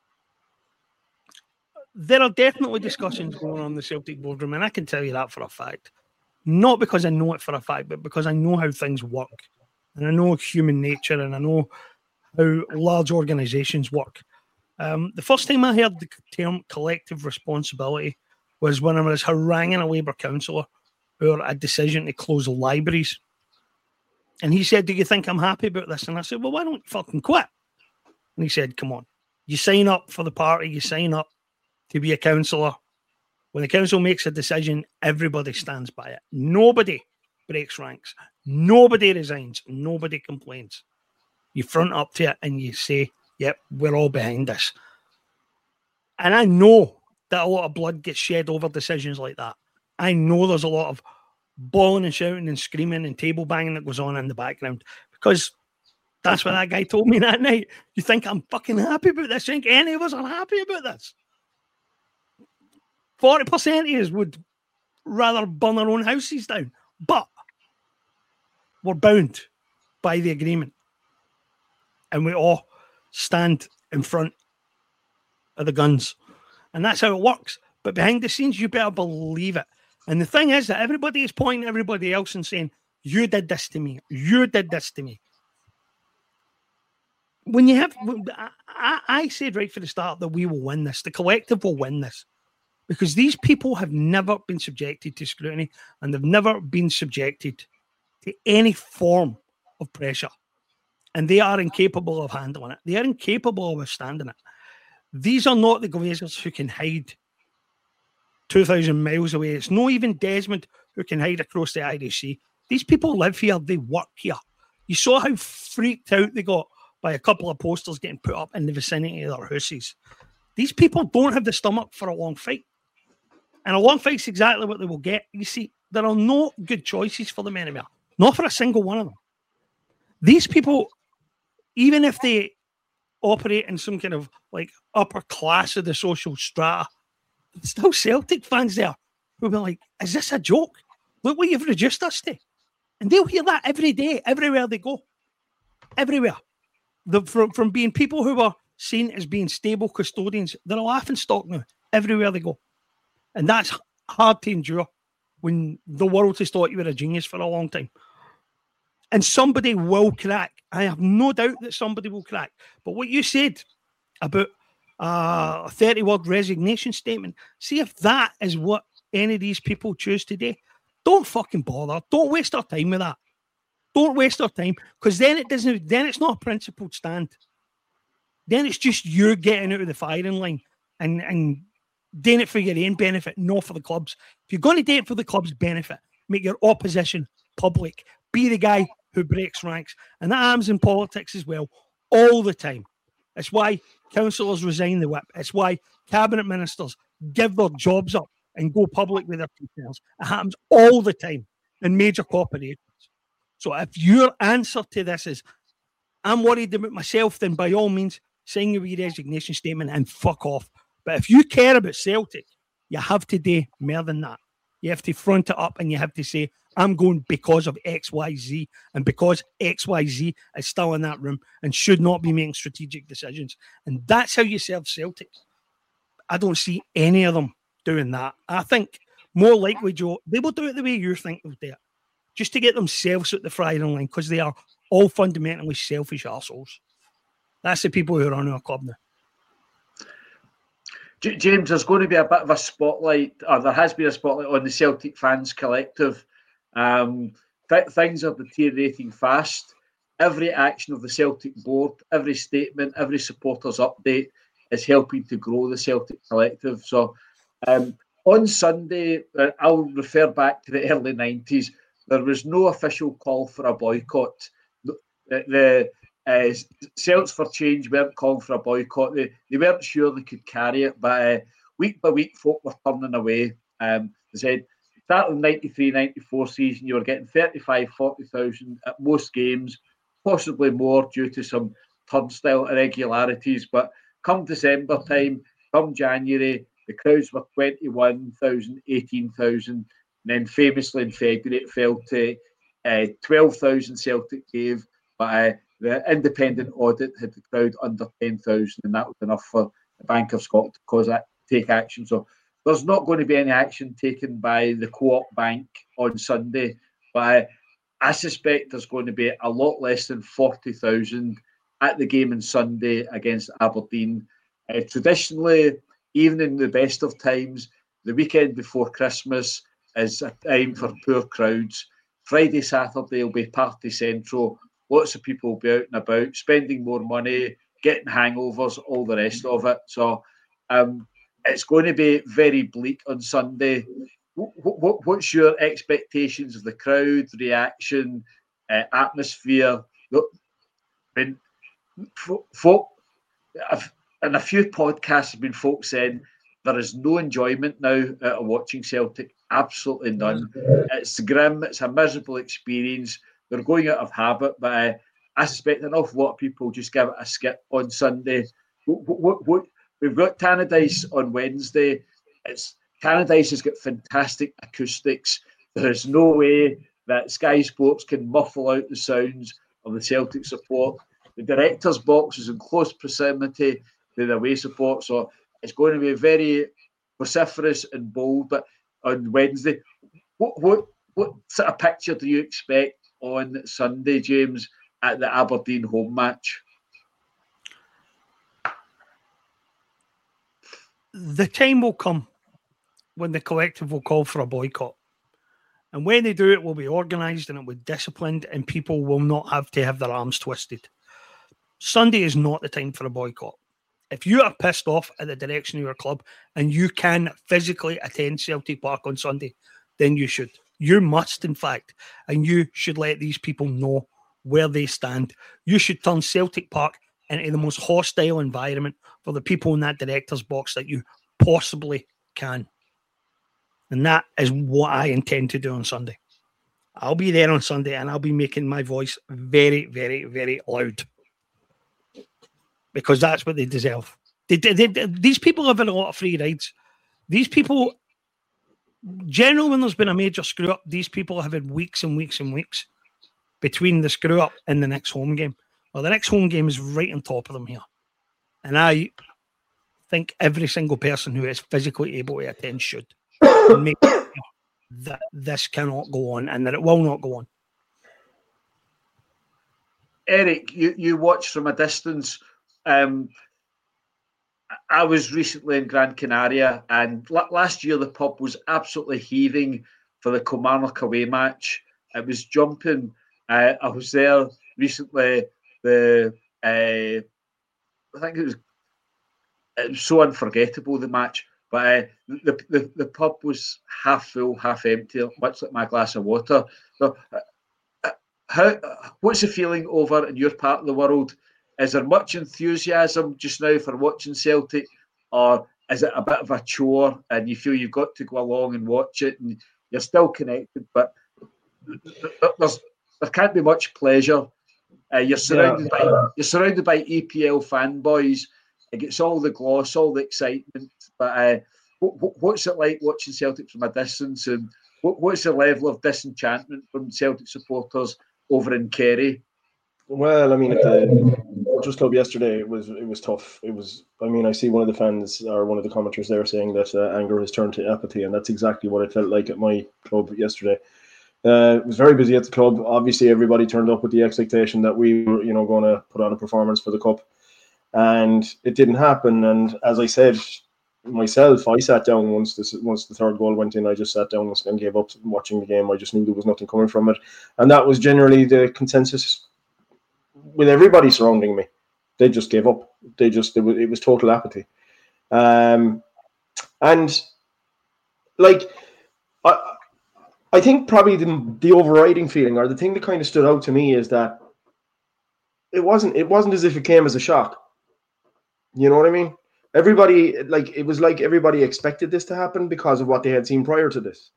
[SPEAKER 2] There are definitely discussions going on in the Celtic boardroom, and I can tell you that for a fact. Not because I know it for a fact, but because I know how things work. And I know human nature, and I know how large organisations work. The first time I heard the term collective responsibility was when I was haranguing a Labour councillor over a decision to close libraries. And he said, do you think I'm happy about this? And I said, well, why don't you fucking quit? And he said, come on, you sign up for the party, you sign up to be a councillor. When the council makes a decision, everybody stands by it. Nobody breaks ranks. Nobody resigns. Nobody complains. You front up to it and you say, yep, we're all behind this. And I know that a lot of blood gets shed over decisions like that. I know there's a lot of bawling and shouting and screaming and table banging that goes on in the background, because that's what that guy told me that night. You think I'm fucking happy about this? You think any of us are happy about this? 40% of us would rather burn our own houses down. But we're bound by the agreement. And we all stand in front of the guns. And that's how it works. But behind the scenes, you better believe it. And the thing is that everybody is pointing at everybody else and saying, you did this to me. You did this to me. When you have, I said right from the start that we will win this. The collective will win this. Because these people have never been subjected to scrutiny and they've never been subjected to any form of pressure. And they are incapable of handling it. They are incapable of withstanding it. These are not the Glazers who can hide 2,000 miles away. It's not even Desmond who can hide across the Irish Sea. These people live here. They work here. You saw how freaked out they got by a couple of posters getting put up in the vicinity of their houses. These people don't have the stomach for a long fight. And a long fight's exactly what they will get. You see, there are no good choices for them anymore. Not for a single one of them. These people, even if they operate in some kind of like upper class of the social strata, there's still Celtic fans there who'll be like, is this a joke? Look what you've reduced us to. And they'll hear that every day, everywhere they go. Everywhere. From being people who were seen as being stable custodians, they're a laughing stock now, everywhere they go. And that's hard to endure when the world has thought you were a genius for a long time. And somebody will crack. I have no doubt that somebody will crack. But what you said about a 30-word resignation statement, see if that is what any of these people choose today. Don't fucking bother. Don't waste our time with that. Don't waste our time, because then it's not a principled stand. Then it's just you getting out of the firing line and doing it for your own benefit, not for the club's. If you're going to do it for the club's benefit, make your opposition public. Be the guy who breaks ranks. And that happens in politics as well, all the time. It's why councillors resign the whip. It's why cabinet ministers give their jobs up and go public with their details. It happens all the time in major corporations. So if your answer to this is, I'm worried about myself, then by all means, sign your resignation statement and fuck off. But if you care about Celtic, you have to do more than that. You have to front it up and you have to say, I'm going because of XYZ, and because XYZ is still in that room and should not be making strategic decisions. And that's how you serve Celtic. I don't see any of them doing that. I think more likely, Joe, they will do it the way you think they'll do it, just to get themselves at the firing line, because they are all fundamentally selfish arseholes. That's the people who are on our club now.
[SPEAKER 1] James, there's going to be a bit of a spotlight, or there has been a spotlight on the Celtic fans collective. Things are deteriorating fast. Every action of the Celtic board, every statement, every supporters update is helping to grow the Celtic collective. So on Sunday, I'll refer back to the early 90s, there was no official call for a boycott. The Celts for Change weren't calling for a boycott. They weren't sure they could carry it, but week by week, folk were turning away. They said, starting the 93-94 season, you were getting 35,000, 40,000 at most games, possibly more due to some turnstile irregularities. But come December time, come January, the crowds were 21,000, 18,000. And then famously in February, it fell to 12,000 Celtic gave, but the independent audit had the crowd under 10,000, and that was enough for the Bank of Scotland to take action. So there's not going to be any action taken by the Co-op Bank on Sunday, but I suspect there's going to be a lot less than 40,000 at the game on Sunday against Aberdeen. Traditionally, even in the best of times, the weekend before Christmas is a time for poor crowds. Friday, Saturday will be party central. Lots of people will be out and about, spending more money, getting hangovers, all the rest of it. So it's going to be very bleak on Sunday. What's your expectations of the crowd, reaction, atmosphere? In a few podcasts have been folks saying there is no enjoyment now out of watching Celtic. Absolutely none. It's grim. It's a miserable experience. They're going out of habit, but I suspect an awful lot of people just give it a skip on Sunday. We've got Tannadice on Wednesday. Tannadice has got fantastic acoustics. There is no way that Sky Sports can muffle out the sounds of the Celtic support. The director's box is in close proximity to the away support, so it's going to be very vociferous and bold. But on Wednesday, What sort of picture do you expect on Sunday, James, at the Aberdeen home match?
[SPEAKER 2] The time will come when the collective will call for a boycott. And when they do, it will be organised and it will be disciplined, and people will not have to have their arms twisted. Sunday is not the time for a boycott. If you are pissed off at the direction of your club and you can physically attend Celtic Park on Sunday, then you should. You must, in fact. And you should let these people know where they stand. You should turn Celtic Park into the most hostile environment for the people in that director's box that you possibly can. And that is what I intend to do on Sunday. I'll be there on Sunday and I'll be making my voice very, very, very loud. Because that's what they deserve. These people have had a lot of free rides. These people, generally when there's been a major screw up, these people have had weeks and weeks and weeks between the screw up and the next home game. Well, the next home game is right on top of them here. And I think every single person who is physically able to attend should. And make sure that this cannot go on and that it will not go on.
[SPEAKER 1] Eric, you watch from a distance. I was recently in Gran Canaria, and last year the pub was absolutely heaving for the Kilmarnock away match. It was jumping. I was there recently. I think it was so unforgettable, the match. But the pub was half full, half empty, much like my glass of water. So, what's the feeling over in your part of the world? Is there much enthusiasm just now for watching Celtic, or is it a bit of a chore and you feel you've got to go along and watch it and you're still connected, but there can't be much pleasure? You're surrounded by EPL fanboys. It gets all the gloss, all the excitement. But what's it like watching Celtic from a distance, and what's the level of disenchantment from Celtic supporters over in Kerry?
[SPEAKER 3] Well, I mean, at the Ultras Club yesterday, it was tough. It was. I mean, I see one of the fans or one of the commenters there saying that anger has turned to apathy, and that's exactly what it felt like at my club yesterday. It was very busy at the club. Obviously, everybody turned up with the expectation that we were, going to put on a performance for the cup, and it didn't happen. And as I said myself, I sat down once the third goal went in. I just sat down and gave up watching the game. I just knew there was nothing coming from it, and that was generally the consensus with everybody surrounding me. They just gave up. It was total apathy, and like I think probably the overriding feeling, or the thing that kind of stood out to me, is that it wasn't as if it came as a shock. You know what I mean? Everybody, it was like everybody expected this to happen because of what they had seen prior to this.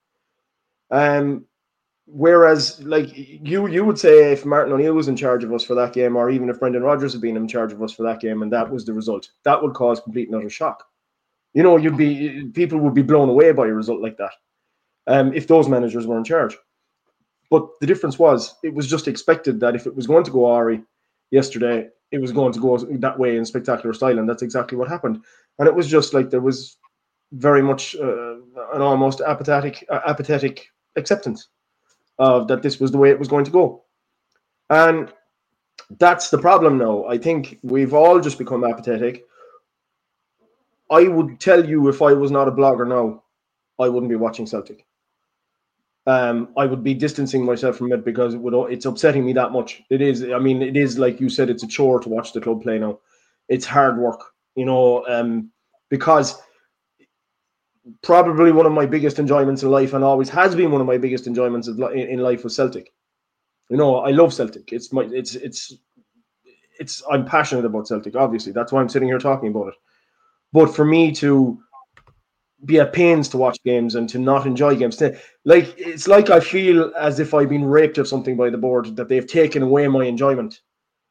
[SPEAKER 3] Whereas, you would say, if Martin O'Neill was in charge of us for that game, or even if Brendan Rodgers had been in charge of us for that game, and that was the result, that would cause complete and utter shock. People would be blown away by a result like that. If those managers were in charge. But the difference was, it was just expected that if it was going to go Ari yesterday, it was going to go that way in spectacular style, and that's exactly what happened. And it was just like there was very much an almost apathetic acceptance of that this was the way it was going to go. And that's the problem now. I think we've all just become apathetic. I would tell you, if I was not a blogger now, I wouldn't be watching Celtic. I would be distancing myself from it because it's upsetting me that much. It is. I mean, it is, like you said, it's a chore to watch the club play now. It's hard work, because probably one of my biggest enjoyments in life, and always has been one of my biggest enjoyments in life, was Celtic. I love Celtic. I'm passionate about Celtic. Obviously, that's why I'm sitting here talking about it. But for me to be at pains to watch games and to not enjoy games, it's like I feel as if I've been raped of something by the board, that they've taken away my enjoyment.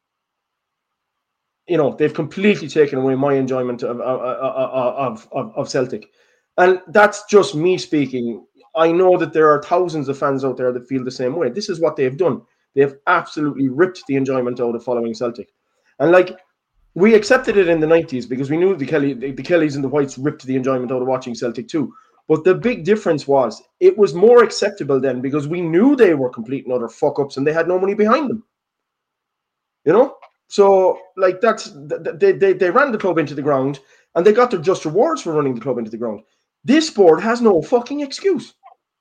[SPEAKER 3] They've completely taken away my enjoyment of Celtic. And that's just me speaking. I know that there are thousands of fans out there that feel the same way. This is what they've done. They have absolutely ripped the enjoyment out of following Celtic. And we accepted it in the 90s because we knew the Kellys and the Whites ripped the enjoyment out of watching Celtic too. But the big difference was it was more acceptable then because we knew they were complete and utter fuck-ups and they had no money behind them. You know? So, like, they ran the club into the ground and they got their just rewards for running the club into the ground. This board has no fucking excuse.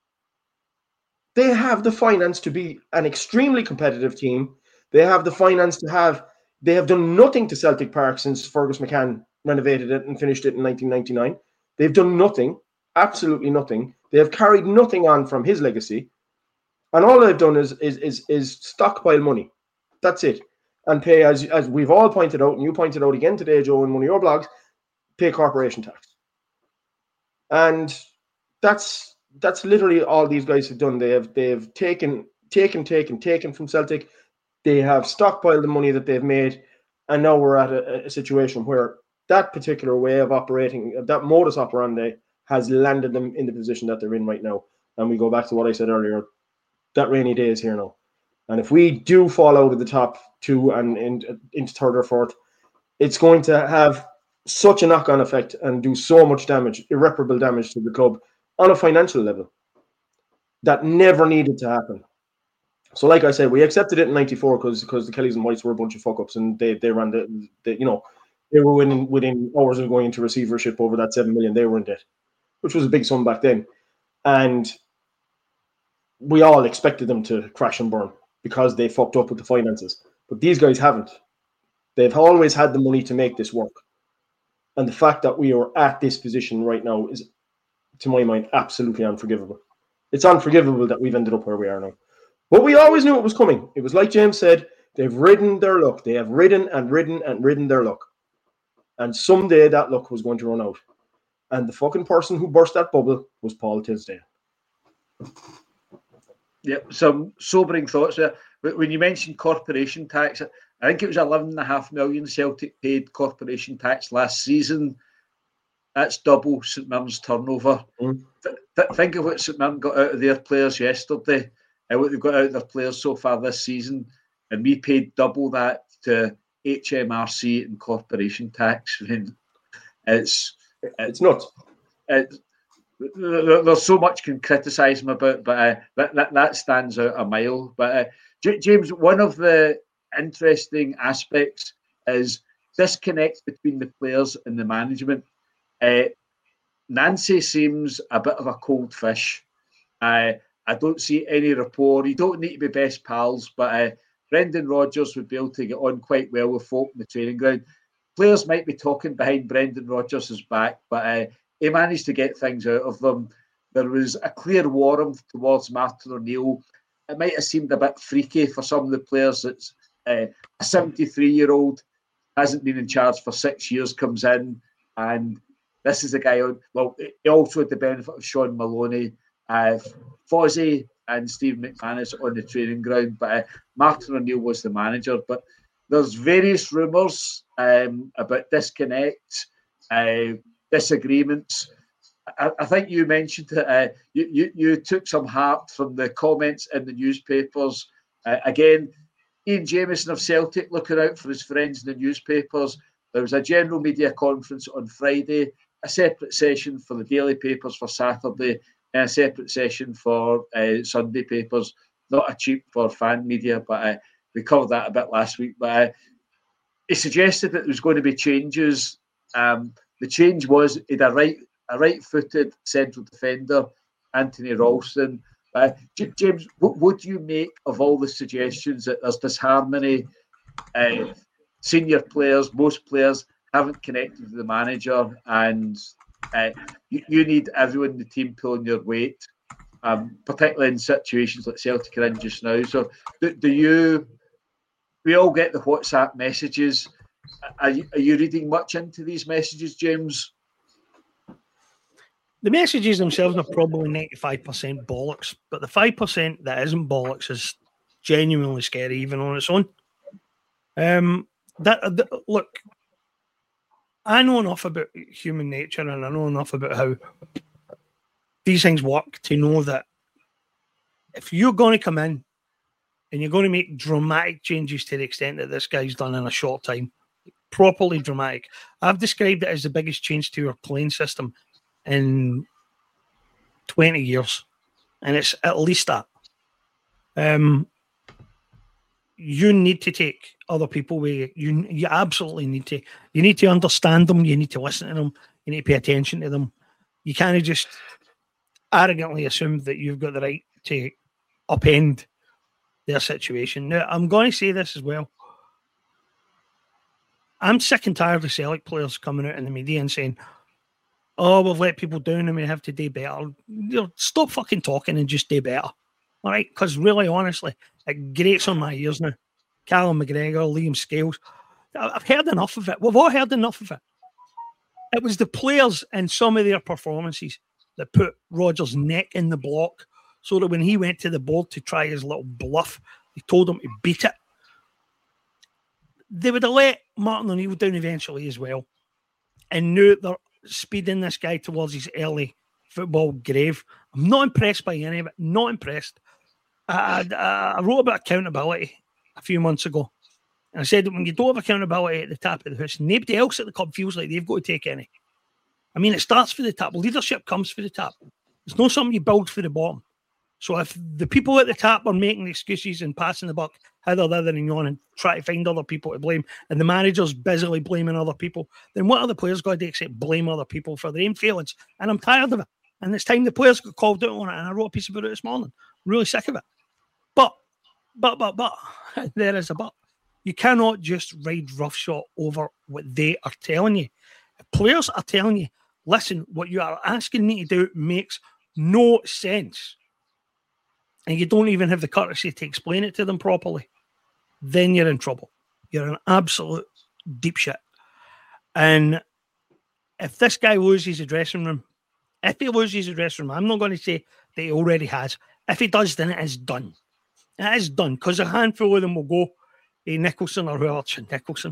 [SPEAKER 3] They have the finance to be an extremely competitive team. They have the finance to have... They have done nothing to Celtic Park since Fergus McCann renovated it and finished it in 1999. They've done nothing. Absolutely nothing. They have carried nothing on from his legacy, and all they've done is stockpile money. That's it, and pay as we've all pointed out, and you pointed out again today, Joe, in one of your blogs, pay corporation tax, and that's literally all these guys have done. They've taken from Celtic. They have stockpiled the money that they've made, and now we're at a situation where that particular way of operating, that modus operandi, has landed them in the position that they're in right now. And we go back to what I said earlier, that rainy day is here now. And if we do fall out of the top two and into third or fourth, it's going to have such a knock-on effect and do so much damage, irreparable damage to the club on a financial level that never needed to happen. So like I said, we accepted it in 94 because the Kellys and Whites were a bunch of fuck-ups and they ran the they were within hours of going into receivership over that 7 million. They were in debt, which was a big sum back then. And we all expected them to crash and burn because they fucked up with the finances. But these guys haven't. They've always had the money to make this work. And the fact that we are at this position right now is, to my mind, absolutely unforgivable. It's unforgivable that we've ended up where we are now. But we always knew it was coming. It was like James said, they've ridden their luck. They have ridden their luck. And someday that luck was going to run out. And the fucking person who burst that bubble was Paul Tisdale.
[SPEAKER 1] Yep, some sobering thoughts there. When you mentioned corporation tax, I think it was 11.5 million Celtic paid corporation tax last season. That's double St Mirren's turnover. Think of what St Mirren got out of their players yesterday and what they've got out of their players so far this season. And we paid double that to HMRC and corporation tax. I mean, it's
[SPEAKER 3] nuts.
[SPEAKER 1] There's so much can criticise him about, but that stands out a mile. But James, one of the interesting aspects is disconnect between the players and the management. Nancy seems a bit of a cold fish. I don't see any rapport. You don't need to be best pals, but Brendan Rodgers would be able to get on quite well with folk in the training ground. Players might be talking behind Brendan Rodgers' back, but he managed to get things out of them. There was a clear warmth towards Martin O'Neill. It might have seemed a bit freaky for some of the players. It's a 73-year-old, hasn't been in charge for 6 years, comes in, and this is a guy on... Well, he also had the benefit of Sean Maloney, Fozzie and Steve McManus on the training ground, but Martin O'Neill was the manager. But there's various rumours about disconnect, disagreements. I think you mentioned that you took some heart from the comments in the newspapers. Again, Ian Jamieson of Celtic looking out for his friends in the newspapers. There was a general media conference on Friday, a separate session for the daily papers for Saturday, and a separate session for Sunday papers. Not a cheap for fan media, but we covered that a bit last week. But he suggested that there was going to be changes. The change was he had a right-footed central defender, Anthony Ralston. James, what do you make of all the suggestions that there's disharmony? Senior players, most players haven't connected with the manager, and you need everyone in the team pulling their weight, particularly in situations like Celtic are in just now. So do you... We all get the WhatsApp messages. Are you reading much into these messages, James?
[SPEAKER 2] The messages themselves are probably 95% bollocks, but the 5% that isn't bollocks is genuinely scary, even on its own. Look, I know enough about human nature and I know enough about how these things work to know that if you're going to come in and you're going to make dramatic changes to the extent that this guy's done in a short time, properly dramatic. I've described it as the biggest change to our playing system in 20 years, and it's at least that. You need to take other people with you. You absolutely need to. You need to understand them. You need to listen to them. You need to pay attention to them. You can't just arrogantly assume that you've got the right to upend their situation. Now, I'm going to say this as well. I'm sick and tired of Celtic players coming out in the media and saying, "Oh, we've let people down and we have to do better." Stop fucking talking and just do better. All right? Because really, honestly, it grates on my ears now. Callum McGregor, Liam Scales. I've heard enough of it. We've all heard enough of it. It was the players and some of their performances that put Rodgers' neck in the block so that when he went to the board to try his little bluff, they told him to beat it. They would have let Martin O'Neill down eventually as well and knew they're speeding this guy towards his early football grave. I'm not impressed by any of it. Not impressed. I wrote about accountability a few months ago. And I said that when you don't have accountability at the top of the house, nobody else at the club feels like they've got to take any. I mean, it starts for the top. Leadership comes for the top. It's not something you build for the bottom. So if the people at the top are making excuses and passing the buck hither, thither, and yon and try to find other people to blame, and the manager's busily blaming other people, then what are the players got to do except blame other people for their own failings? And I'm tired of it. And it's time the players got called out on it. And I wrote a piece about it this morning. I'm really sick of it. But, there is a but. You cannot just ride roughshod over what they are telling you. If players are telling you, listen, what you are asking me to do makes no sense, and you don't even have the courtesy to explain it to them properly, then you're in trouble. You're in absolute deep shit. And if this guy loses the dressing room, I'm not going to say that he already has. If he does, then it is done. It is done, because a handful of them will go, Nicholson or whoever, Nicholson.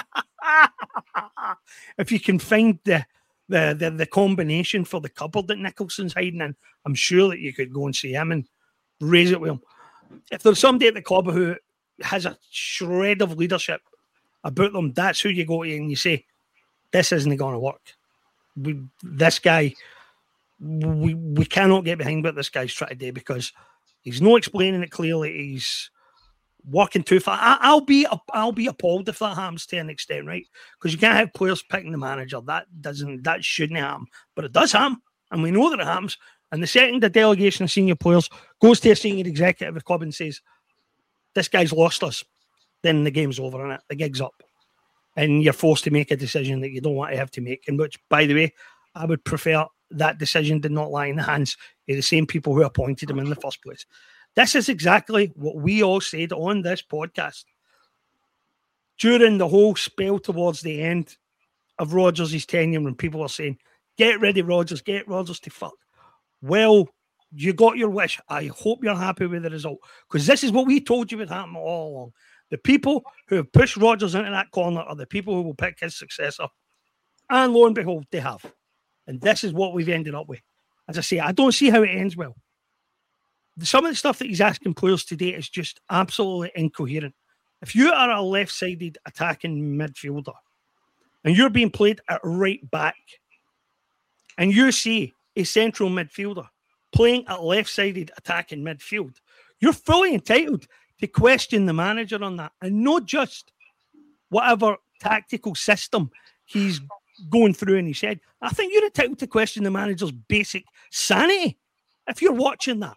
[SPEAKER 2] If you can find the combination for the cupboard that Nicholson's hiding in, I'm sure that you could go and see him and raise it with him. If there's somebody at the club who has a shred of leadership about them, that's who you go to and you say, this isn't going to work. This guy, we cannot get behind what this guy's trying to do, because he's not explaining it clearly. He's working too far. I'll be appalled if that happens to an extent, right? Because you can't have players picking the manager. That shouldn't happen, but it does happen, and we know that it happens. And the second the delegation of senior players goes to a senior executive of the club and says, "This guy's lost us," then the game's over and the gig's up, and you're forced to make a decision that you don't want to have to make. And which, by the way, I would prefer that decision did not lie in the hands of the same people who appointed him in the first place. This is exactly what we all said on this podcast during the whole spell towards the end of Rodgers' tenure, when people were saying, "Get rid of Rodgers, get Rodgers to fuck." Well, you got your wish. I hope you're happy with the result, because this is what we told you would happen all along. The people who have pushed Rodgers into that corner are the people who will pick his successor. And lo and behold, they have. And this is what we've ended up with. As I say, I don't see how it ends well. Some of the stuff that he's asking players today is just absolutely incoherent. If you are a left-sided attacking midfielder and you're being played at right back, and you see a central midfielder playing at left-sided attacking midfield, you're fully entitled to question the manager on that, and not just whatever tactical system he's going through in his head. I think you're entitled to question the manager's basic sanity if you're watching that.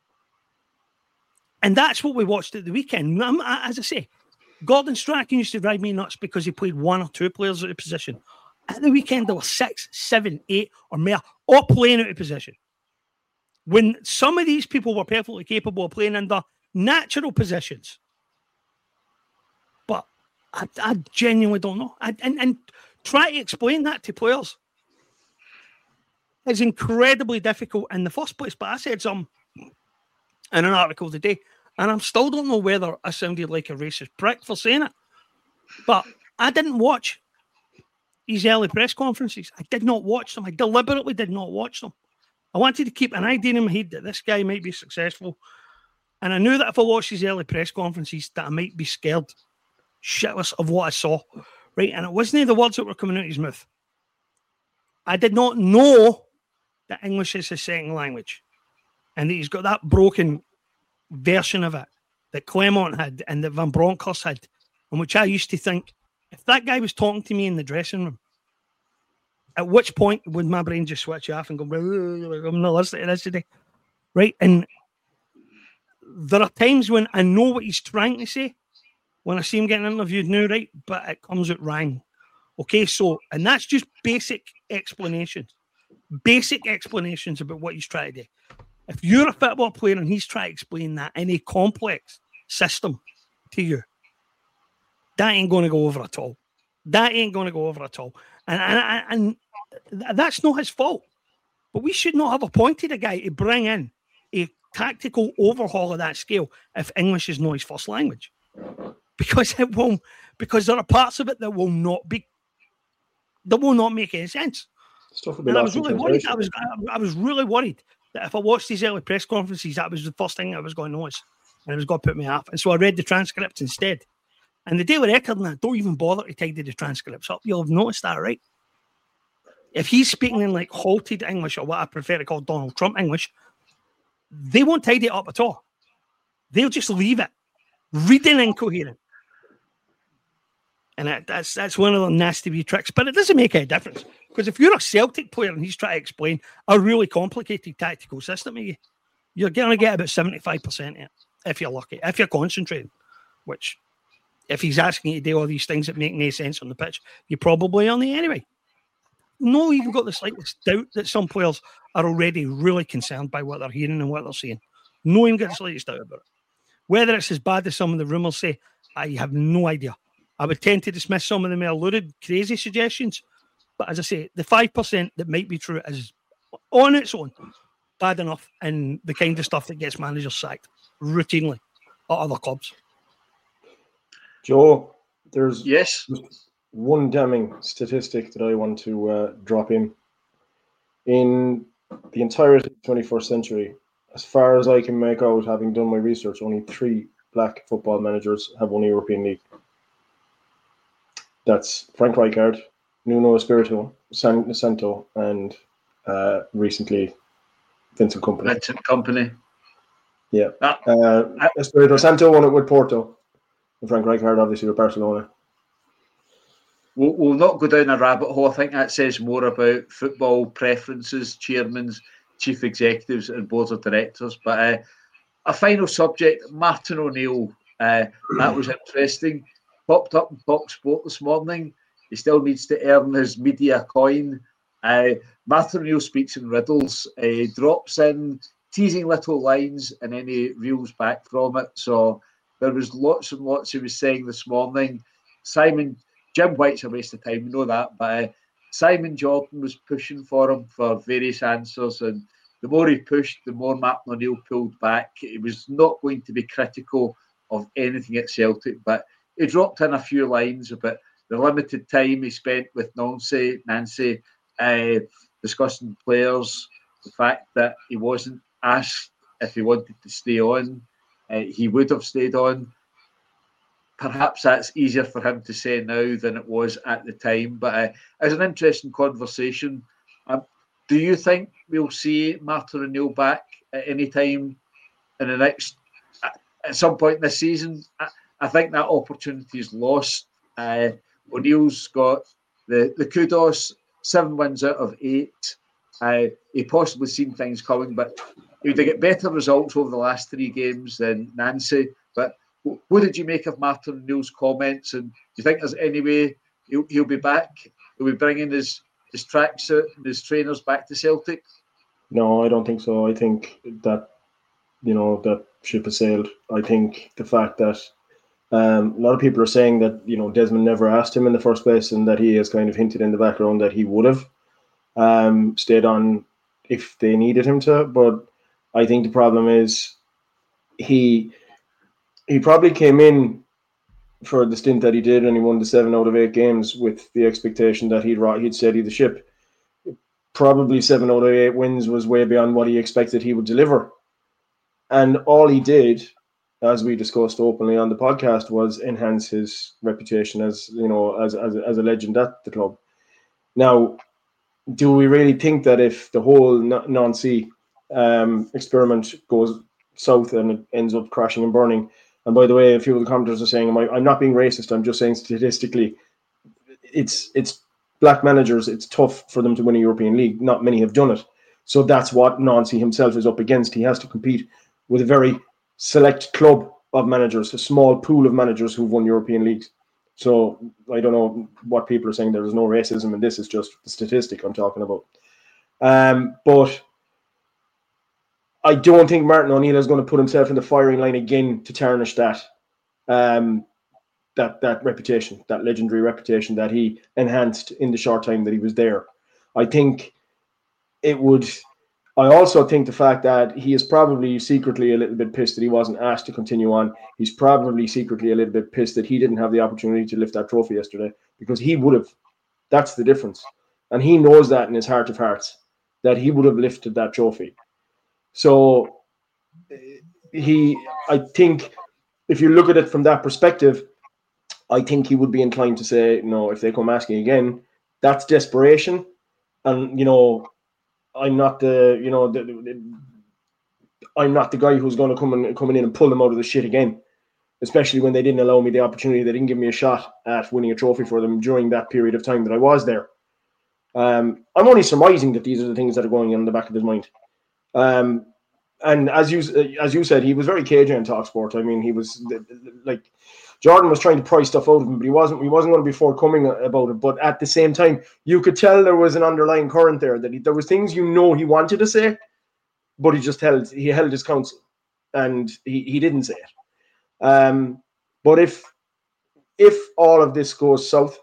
[SPEAKER 2] And that's what we watched at the weekend. As I say, Gordon Strachan used to drive me nuts because he played one or two players out of position. At the weekend, there were 6, 7, 8 or more all playing out of position. When some of these people were perfectly capable of playing under natural positions. But I genuinely don't know. And try to explain that to players is incredibly difficult in the first place. But I said something in an article today, and I still don't know whether I sounded like a racist prick for saying it. But I didn't watch his early press conferences. I did not watch them. I deliberately did not watch them. I wanted to keep an idea in my head that this guy might be successful. And I knew that if I watched his early press conferences, that I might be scared shitless of what I saw. Right? And it wasn't the words that were coming out of his mouth. I did not know that English is his second language, and that he's got that broken version of it that Clement had and that Van Bronckhorst had, and which I used to think, if that guy was talking to me in the dressing room, at which point would my brain just switch off and go, I'm not listening to this today, right? And there are times when I know what he's trying to say when I see him getting interviewed now, right? But it comes out wrong. Okay, so, and that's just basic explanations about what he's trying to do. If you're a football player and he's trying to explain that in a complex system to you, that ain't going to go over at all. And that's not his fault. But we should not have appointed a guy to bring in a tactical overhaul of that scale if English is not his first language. Because there are parts of it that will not make any sense. And I was really worried. I was really worried that if I watched these early press conferences, that was the first thing I was going to notice, and it was going to put me off. And so I read the transcripts instead. And the Daily Record and I don't even bother to tidy the transcripts up. You'll have noticed that, right? If he's speaking in like halted English, or what I prefer to call Donald Trump English, they won't tidy it up at all. They'll just leave it reading incoherent. And that's one of the nasty wee tricks. But it doesn't make any difference. Because if you're a Celtic player and he's trying to explain a really complicated tactical system, you're going to get about 75% of it, if you're lucky, if you're concentrating. Which, if he's asking you to do all these things that make no sense on the pitch, you probably aren't anyway. No, you've got the slightest doubt that some players are already really concerned by what they're hearing and what they're saying. No, you've got the slightest doubt about it. Whether it's as bad as some of the rumours say, I have no idea. I would tend to dismiss some of the more lurid, crazy suggestions. But as I say, the 5% that might be true is on its own bad enough, and the kind of stuff that gets managers sacked routinely at other clubs.
[SPEAKER 3] Joe, there's one damning statistic that I want to drop in. In the entirety of the 21st century, as far as I can make out, having done my research, only 3 black football managers have won a European League. That's Frank Rijkaard, Nuno Espirito Santo, and recently Vincent Kompany. Yeah. Espirito Santo won it with Porto, and Frank Rijkaard obviously with Barcelona.
[SPEAKER 1] We'll not go down a rabbit hole. I think that says more about football preferences, chairmen, chief executives, and boards of directors. But a final subject, Martin O'Neill. That was interesting. Popped up in Talk Sport this morning. He still needs to earn his media coin. Martin O'Neill speaks in riddles. He drops in teasing little lines and then he reels back from it. So there was lots and lots he was saying this morning. Jim White's a waste of time, we know that, but Simon Jordan was pushing for him for various answers, and the more he pushed, the more Martin O'Neill pulled back. He was not going to be critical of anything at Celtic, but he dropped in a few lines about the limited time he spent with Nancy, discussing players, the fact that he wasn't asked if he wanted to stay on. He would have stayed on. Perhaps that's easier for him to say now than it was at the time, but it's an interesting conversation. Do you think we'll see Martin O'Neill back at any time in the next, at some point this season? I think that opportunity is lost. O'Neill's got the kudos, 7 wins out of 8. He possibly seen things coming, but he would get better results over the last 3 games than Nancy. But what did you make of Martin O'Neill's comments? And do you think there's any way he'll be back? He'll be bringing his tracksuit and his trainers back to Celtic?
[SPEAKER 3] No, I don't think so. I think that, that ship has sailed. I think the fact that a lot of people are saying that, Desmond never asked him in the first place, and that he has kind of hinted in the background that he would have stayed on if they needed him to. But I think the problem is he probably came in for the stint that he did, and he won the 7 out of 8 games with the expectation that he'd steady the ship. Probably 7 out of 8 wins was way beyond what he expected he would deliver. And all he did, as we discussed openly on the podcast, was enhance his reputation as a legend at the club. Now, do we really think that if the whole Nancy experiment goes south and it ends up crashing and burning? And by the way, a few of the commenters are saying, I'm not being racist, I'm just saying statistically, it's black managers, it's tough for them to win a European League. Not many have done it. So that's what Nancy himself is up against. He has to compete with a very select club of managers, a small pool of managers who've won European leagues. So I don't know what people are saying. There is no racism in this. It's just the statistic I'm talking about. But I don't think Martin O'Neill is going to put himself in the firing line again to tarnish that that reputation, that legendary reputation that he enhanced in the short time that he was there. I think it would. I also think the fact that he is probably secretly a little bit pissed that he wasn't asked to continue on. He's probably secretly a little bit pissed that he didn't have the opportunity to lift that trophy yesterday, because he would have. That's the difference. And he knows that in his heart of hearts, that he would have lifted that trophy. So I think if you look at it from that perspective, I think he would be inclined to say, no, if they come asking again, that's desperation. And, I'm not I'm not the guy who's going to come in and pull them out of the shit again, especially when they didn't allow me the opportunity. They didn't give me a shot at winning a trophy for them during that period of time that I was there. I'm only surmising that these are the things that are going on in the back of his mind. And as you said, he was very cagey on TalkSport. I mean, he was like, Jordan was trying to pry stuff out of him, but he wasn't going to be forthcoming about it. But at the same time, you could tell there was an underlying current there, that there was things he wanted to say, but he held his counsel, and he didn't say it. But if all of this goes south,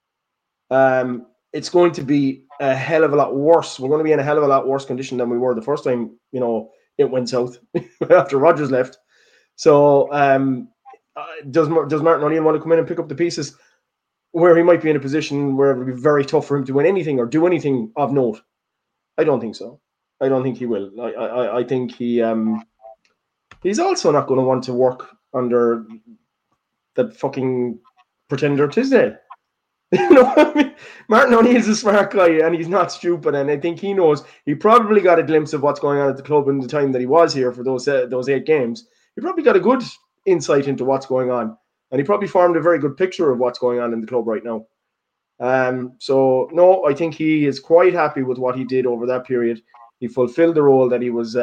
[SPEAKER 3] it's going to be a hell of a lot worse. We're going to be in a hell of a lot worse condition than we were the first time, it went south after Rodgers left. So does Martin O'Neill want to come in and pick up the pieces where he might be in a position where it would be very tough for him to win anything or do anything of note? I don't think so. I don't think he will. I think he's also not going to want to work under that fucking pretender Tisdale. I mean? Martin O'Neill's a smart guy and he's not stupid, and I think he knows. He probably got a glimpse of what's going on at the club in the time that he was here for those 8 games. He probably got a good insight into what's going on, and he probably formed a very good picture of what's going on in the club right now. So no, I think he is quite happy with what he did over that period. He fulfilled the role that he was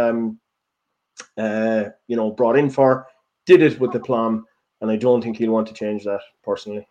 [SPEAKER 3] brought in for, did it with the plum, and I don't think he'll want to change that personally.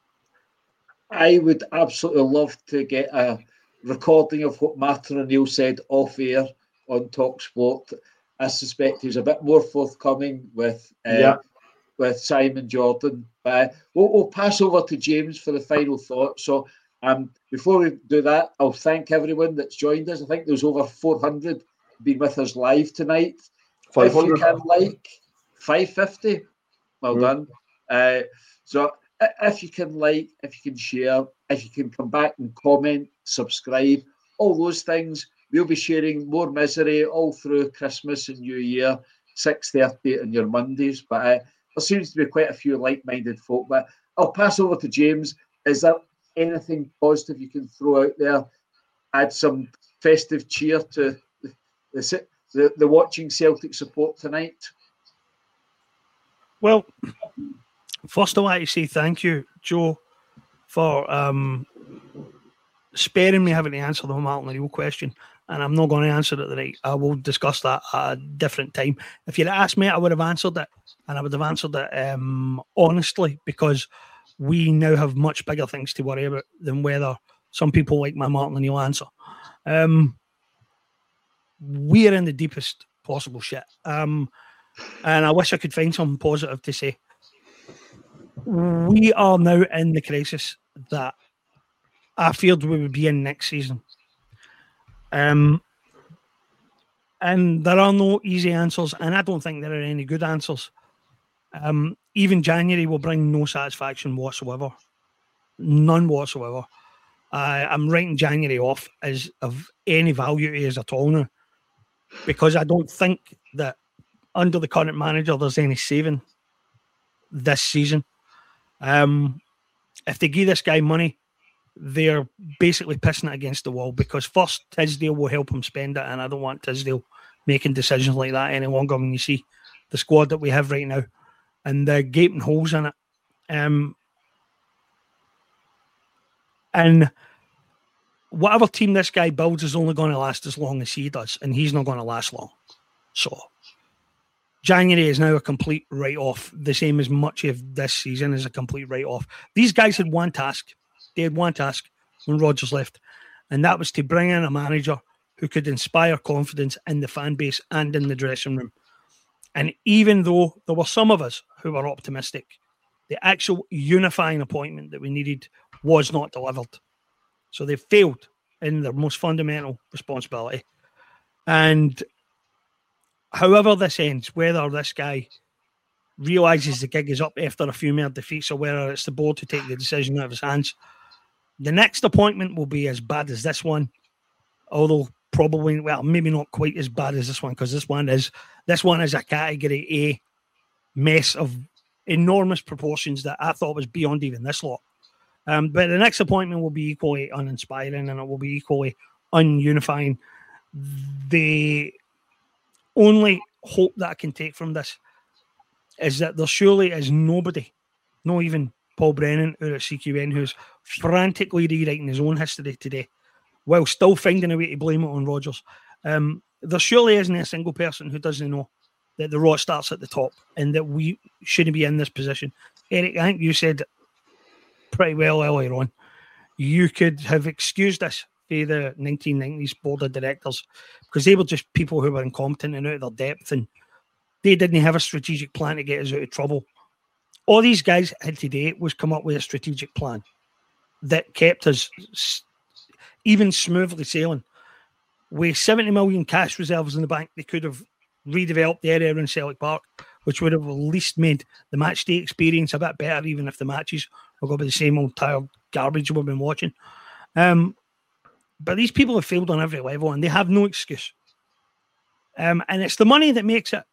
[SPEAKER 1] I would absolutely love to get a recording of what Martin O'Neill said off air on TalkSport. I suspect he's a bit more forthcoming with Simon Jordan. But we'll pass over to James for the final thought. So before we do that, I'll thank everyone that's joined us. I think there's over 400 been with us live tonight. 500. If you can 550, well done. So if you can if you can share, if you can come back and comment, subscribe, all those things. We'll be sharing more misery all through Christmas and New Year, 6:30 on your Mondays. But there seems to be quite a few like-minded folk. But I'll pass over to James. Is there anything positive you can throw out there? Add some festive cheer to the watching Celtic support tonight?
[SPEAKER 2] Well, first I want to say thank you, Joe, for sparing me having to answer the Martin O'Neill question. And I'm not going to answer it tonight. I will discuss that at a different time. If you'd asked me, I would have answered it. And I would have answered it honestly, because we now have much bigger things to worry about than whether some people like my Martin O'Neill answer. We are in the deepest possible shit. And I wish I could find something positive to say. We are now in the crisis that I feared we would be in next season. And there are no easy answers, and I don't think there are any good answers. Even January will bring no satisfaction whatsoever. None whatsoever. I'm writing January off as of any value to us at all now, because I don't think that under the current manager there's any saving this season. If they give this guy money, they're basically pissing it against the wall, because first, Tisdale will help him spend it, and I don't want Tisdale making decisions like that any longer when you see the squad that we have right now and the gaping holes in it. And whatever team this guy builds is only going to last as long as he does, and he's not going to last long. So January is now a complete write-off, the same as much of this season is a complete write-off. These guys had one task. They had one task when Rodgers left, and that was to bring in a manager who could inspire confidence in the fan base and in the dressing room. And even though there were some of us who were optimistic, the actual unifying appointment that we needed was not delivered. So they failed in their most fundamental responsibility. And however this ends, whether this guy realises the gig is up after a few more defeats or whether it's the board to take the decision out of his hands, the next appointment will be as bad as this one, although probably, well, maybe not quite as bad as this one, because this one is a category A mess of enormous proportions that I thought was beyond even this lot. But the next appointment will be equally uninspiring, and it will be equally ununifying. The only hope that I can take from this is that there surely is nobody, not even Paul Brennan out at CQN, who's frantically rewriting his own history today, while still finding a way to blame it on Rodgers. There surely isn't a single person who doesn't know that the rot starts at the top and that we shouldn't be in this position. Eric, I think you said pretty well earlier on, you could have excused this for the 1990s board of directors because they were just people who were incompetent and out of their depth, and they didn't have a strategic plan to get us out of trouble. All these guys had today was come up with a strategic plan that kept us even smoothly sailing. With 70 million cash reserves in the bank, they could have redeveloped the area in Celtic Park, which would have at least made the match day experience a bit better, even if the matches are going to be the same old tired garbage we've been watching. But these people have failed on every level, and they have no excuse. And it's the money that makes it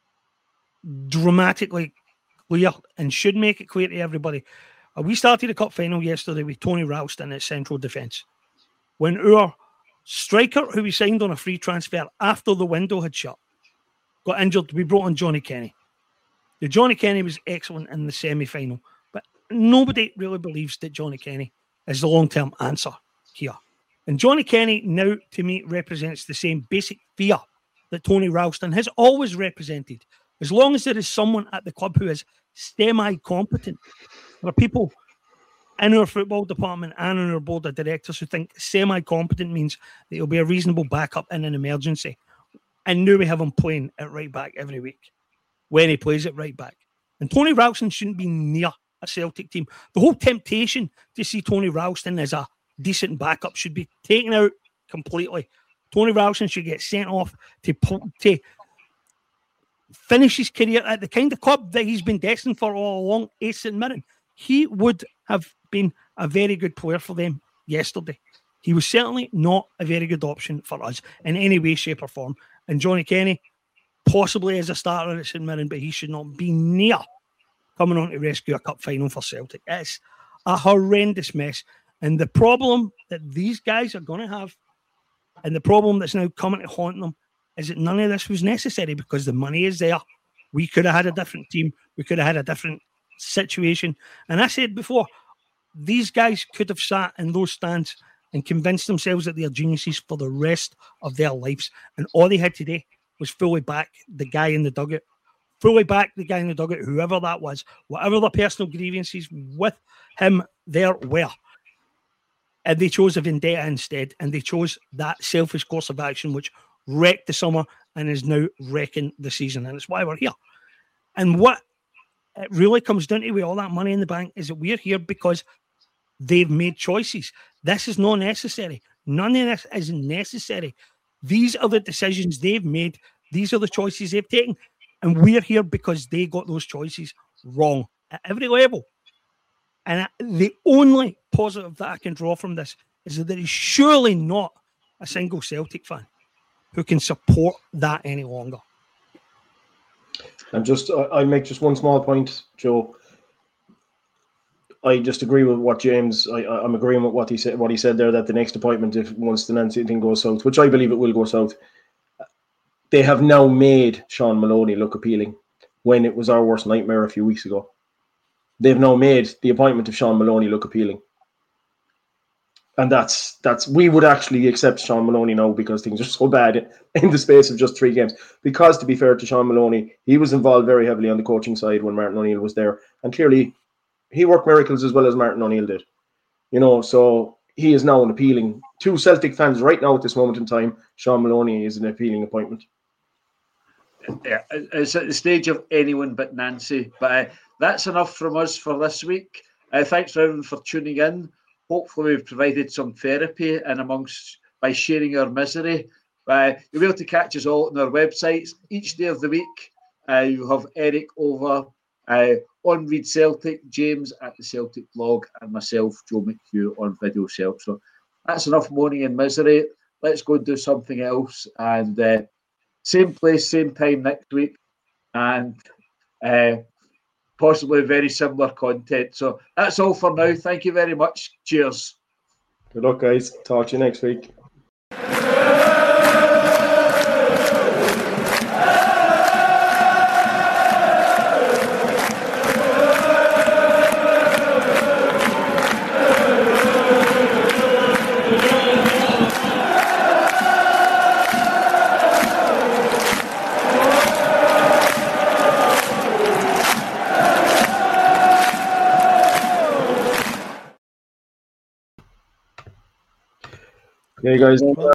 [SPEAKER 2] dramatically clear and should make it clear to everybody. We started the cup final yesterday with Tony Ralston at central defence. When our striker, who we signed on a free transfer after the window had shut, got injured, we brought on Johnny Kenny. The Johnny Kenny was excellent in the semi-final, but nobody really believes that Johnny Kenny is the long-term answer here. And Johnny Kenny now, to me, represents the same basic fear that Tony Ralston has always represented. As long as there is someone at the club who is semi-competent, there are people in our football department and in our board of directors who think semi-competent means that he'll be a reasonable backup in an emergency. And now we have him playing at right back every week when he plays at right back. And Tony Ralston shouldn't be near a Celtic team. The whole temptation to see Tony Ralston as a decent backup should be taken out completely. Tony Ralston should get sent off to finish his career at the kind of club that he's been destined for all along, AS St Mirren. He would have been a very good player for them yesterday. He was certainly not a very good option for us in any way, shape or form. And Johnny Kenny, possibly as a starter at St Mirren, but he should not be near coming on to rescue a cup final for Celtic. It's a horrendous mess. And the problem that these guys are going to have, and the problem that's now coming to haunt them, is that none of this was necessary because the money is there. We could have had a different team. We could have had a different situation. And I said before, these guys could have sat in those stands and convinced themselves that they're geniuses for the rest of their lives. And all they had today was fully back the guy in the dugout. Fully back the guy in the dugout, whoever that was, whatever the personal grievances with him there were. And they chose a vendetta instead, and they chose that selfish course of action which wrecked the summer and is now wrecking the season. And it's why we're here. And what it really comes down to with all that money in the bank is that we're here because they've made choices. This is not necessary. None of this is necessary. These are the decisions they've made. These are the choices they've taken. And we're here because they got those choices wrong at every level. And the only positive that I can draw from this is that there is surely not a single Celtic fan who can support that any longer.
[SPEAKER 3] And I make just one small point, Joe. I just agree with what James. I'm agreeing with what he said. What he said there, that the next appointment, if once the Nancy thing goes south, which I believe it will go south, they have now made Sean Maloney look appealing when it was our worst nightmare a few weeks ago. They've now made the appointment of Sean Maloney look appealing, and that's we would actually accept Sean Maloney now because things are so bad in the space of just 3 games. Because to be fair to Sean Maloney, he was involved very heavily on the coaching side when Martin O'Neill was there, and clearly he worked miracles as well as Martin O'Neill did. So he is now an appealing to Celtic fans right now at this moment in time. Sean Maloney is an appealing appointment.
[SPEAKER 1] Yeah, it's at the stage of anyone but Nancy. But that's enough from us for this week. Thanks for everyone for tuning in. Hopefully we've provided some therapy and amongst by sharing our misery. You'll be able to catch us all on our websites each day of the week. You have Eric over on Read Celtic, James at the Celtic blog, and myself, Joe McHugh, on Video Celtic. So that's enough moaning and misery. Let's go and do something else. And same place, same time next week, and possibly very similar content. So that's all for now. Thank you very much. Cheers.
[SPEAKER 3] Good luck, guys. Talk to you next week. Hey guys.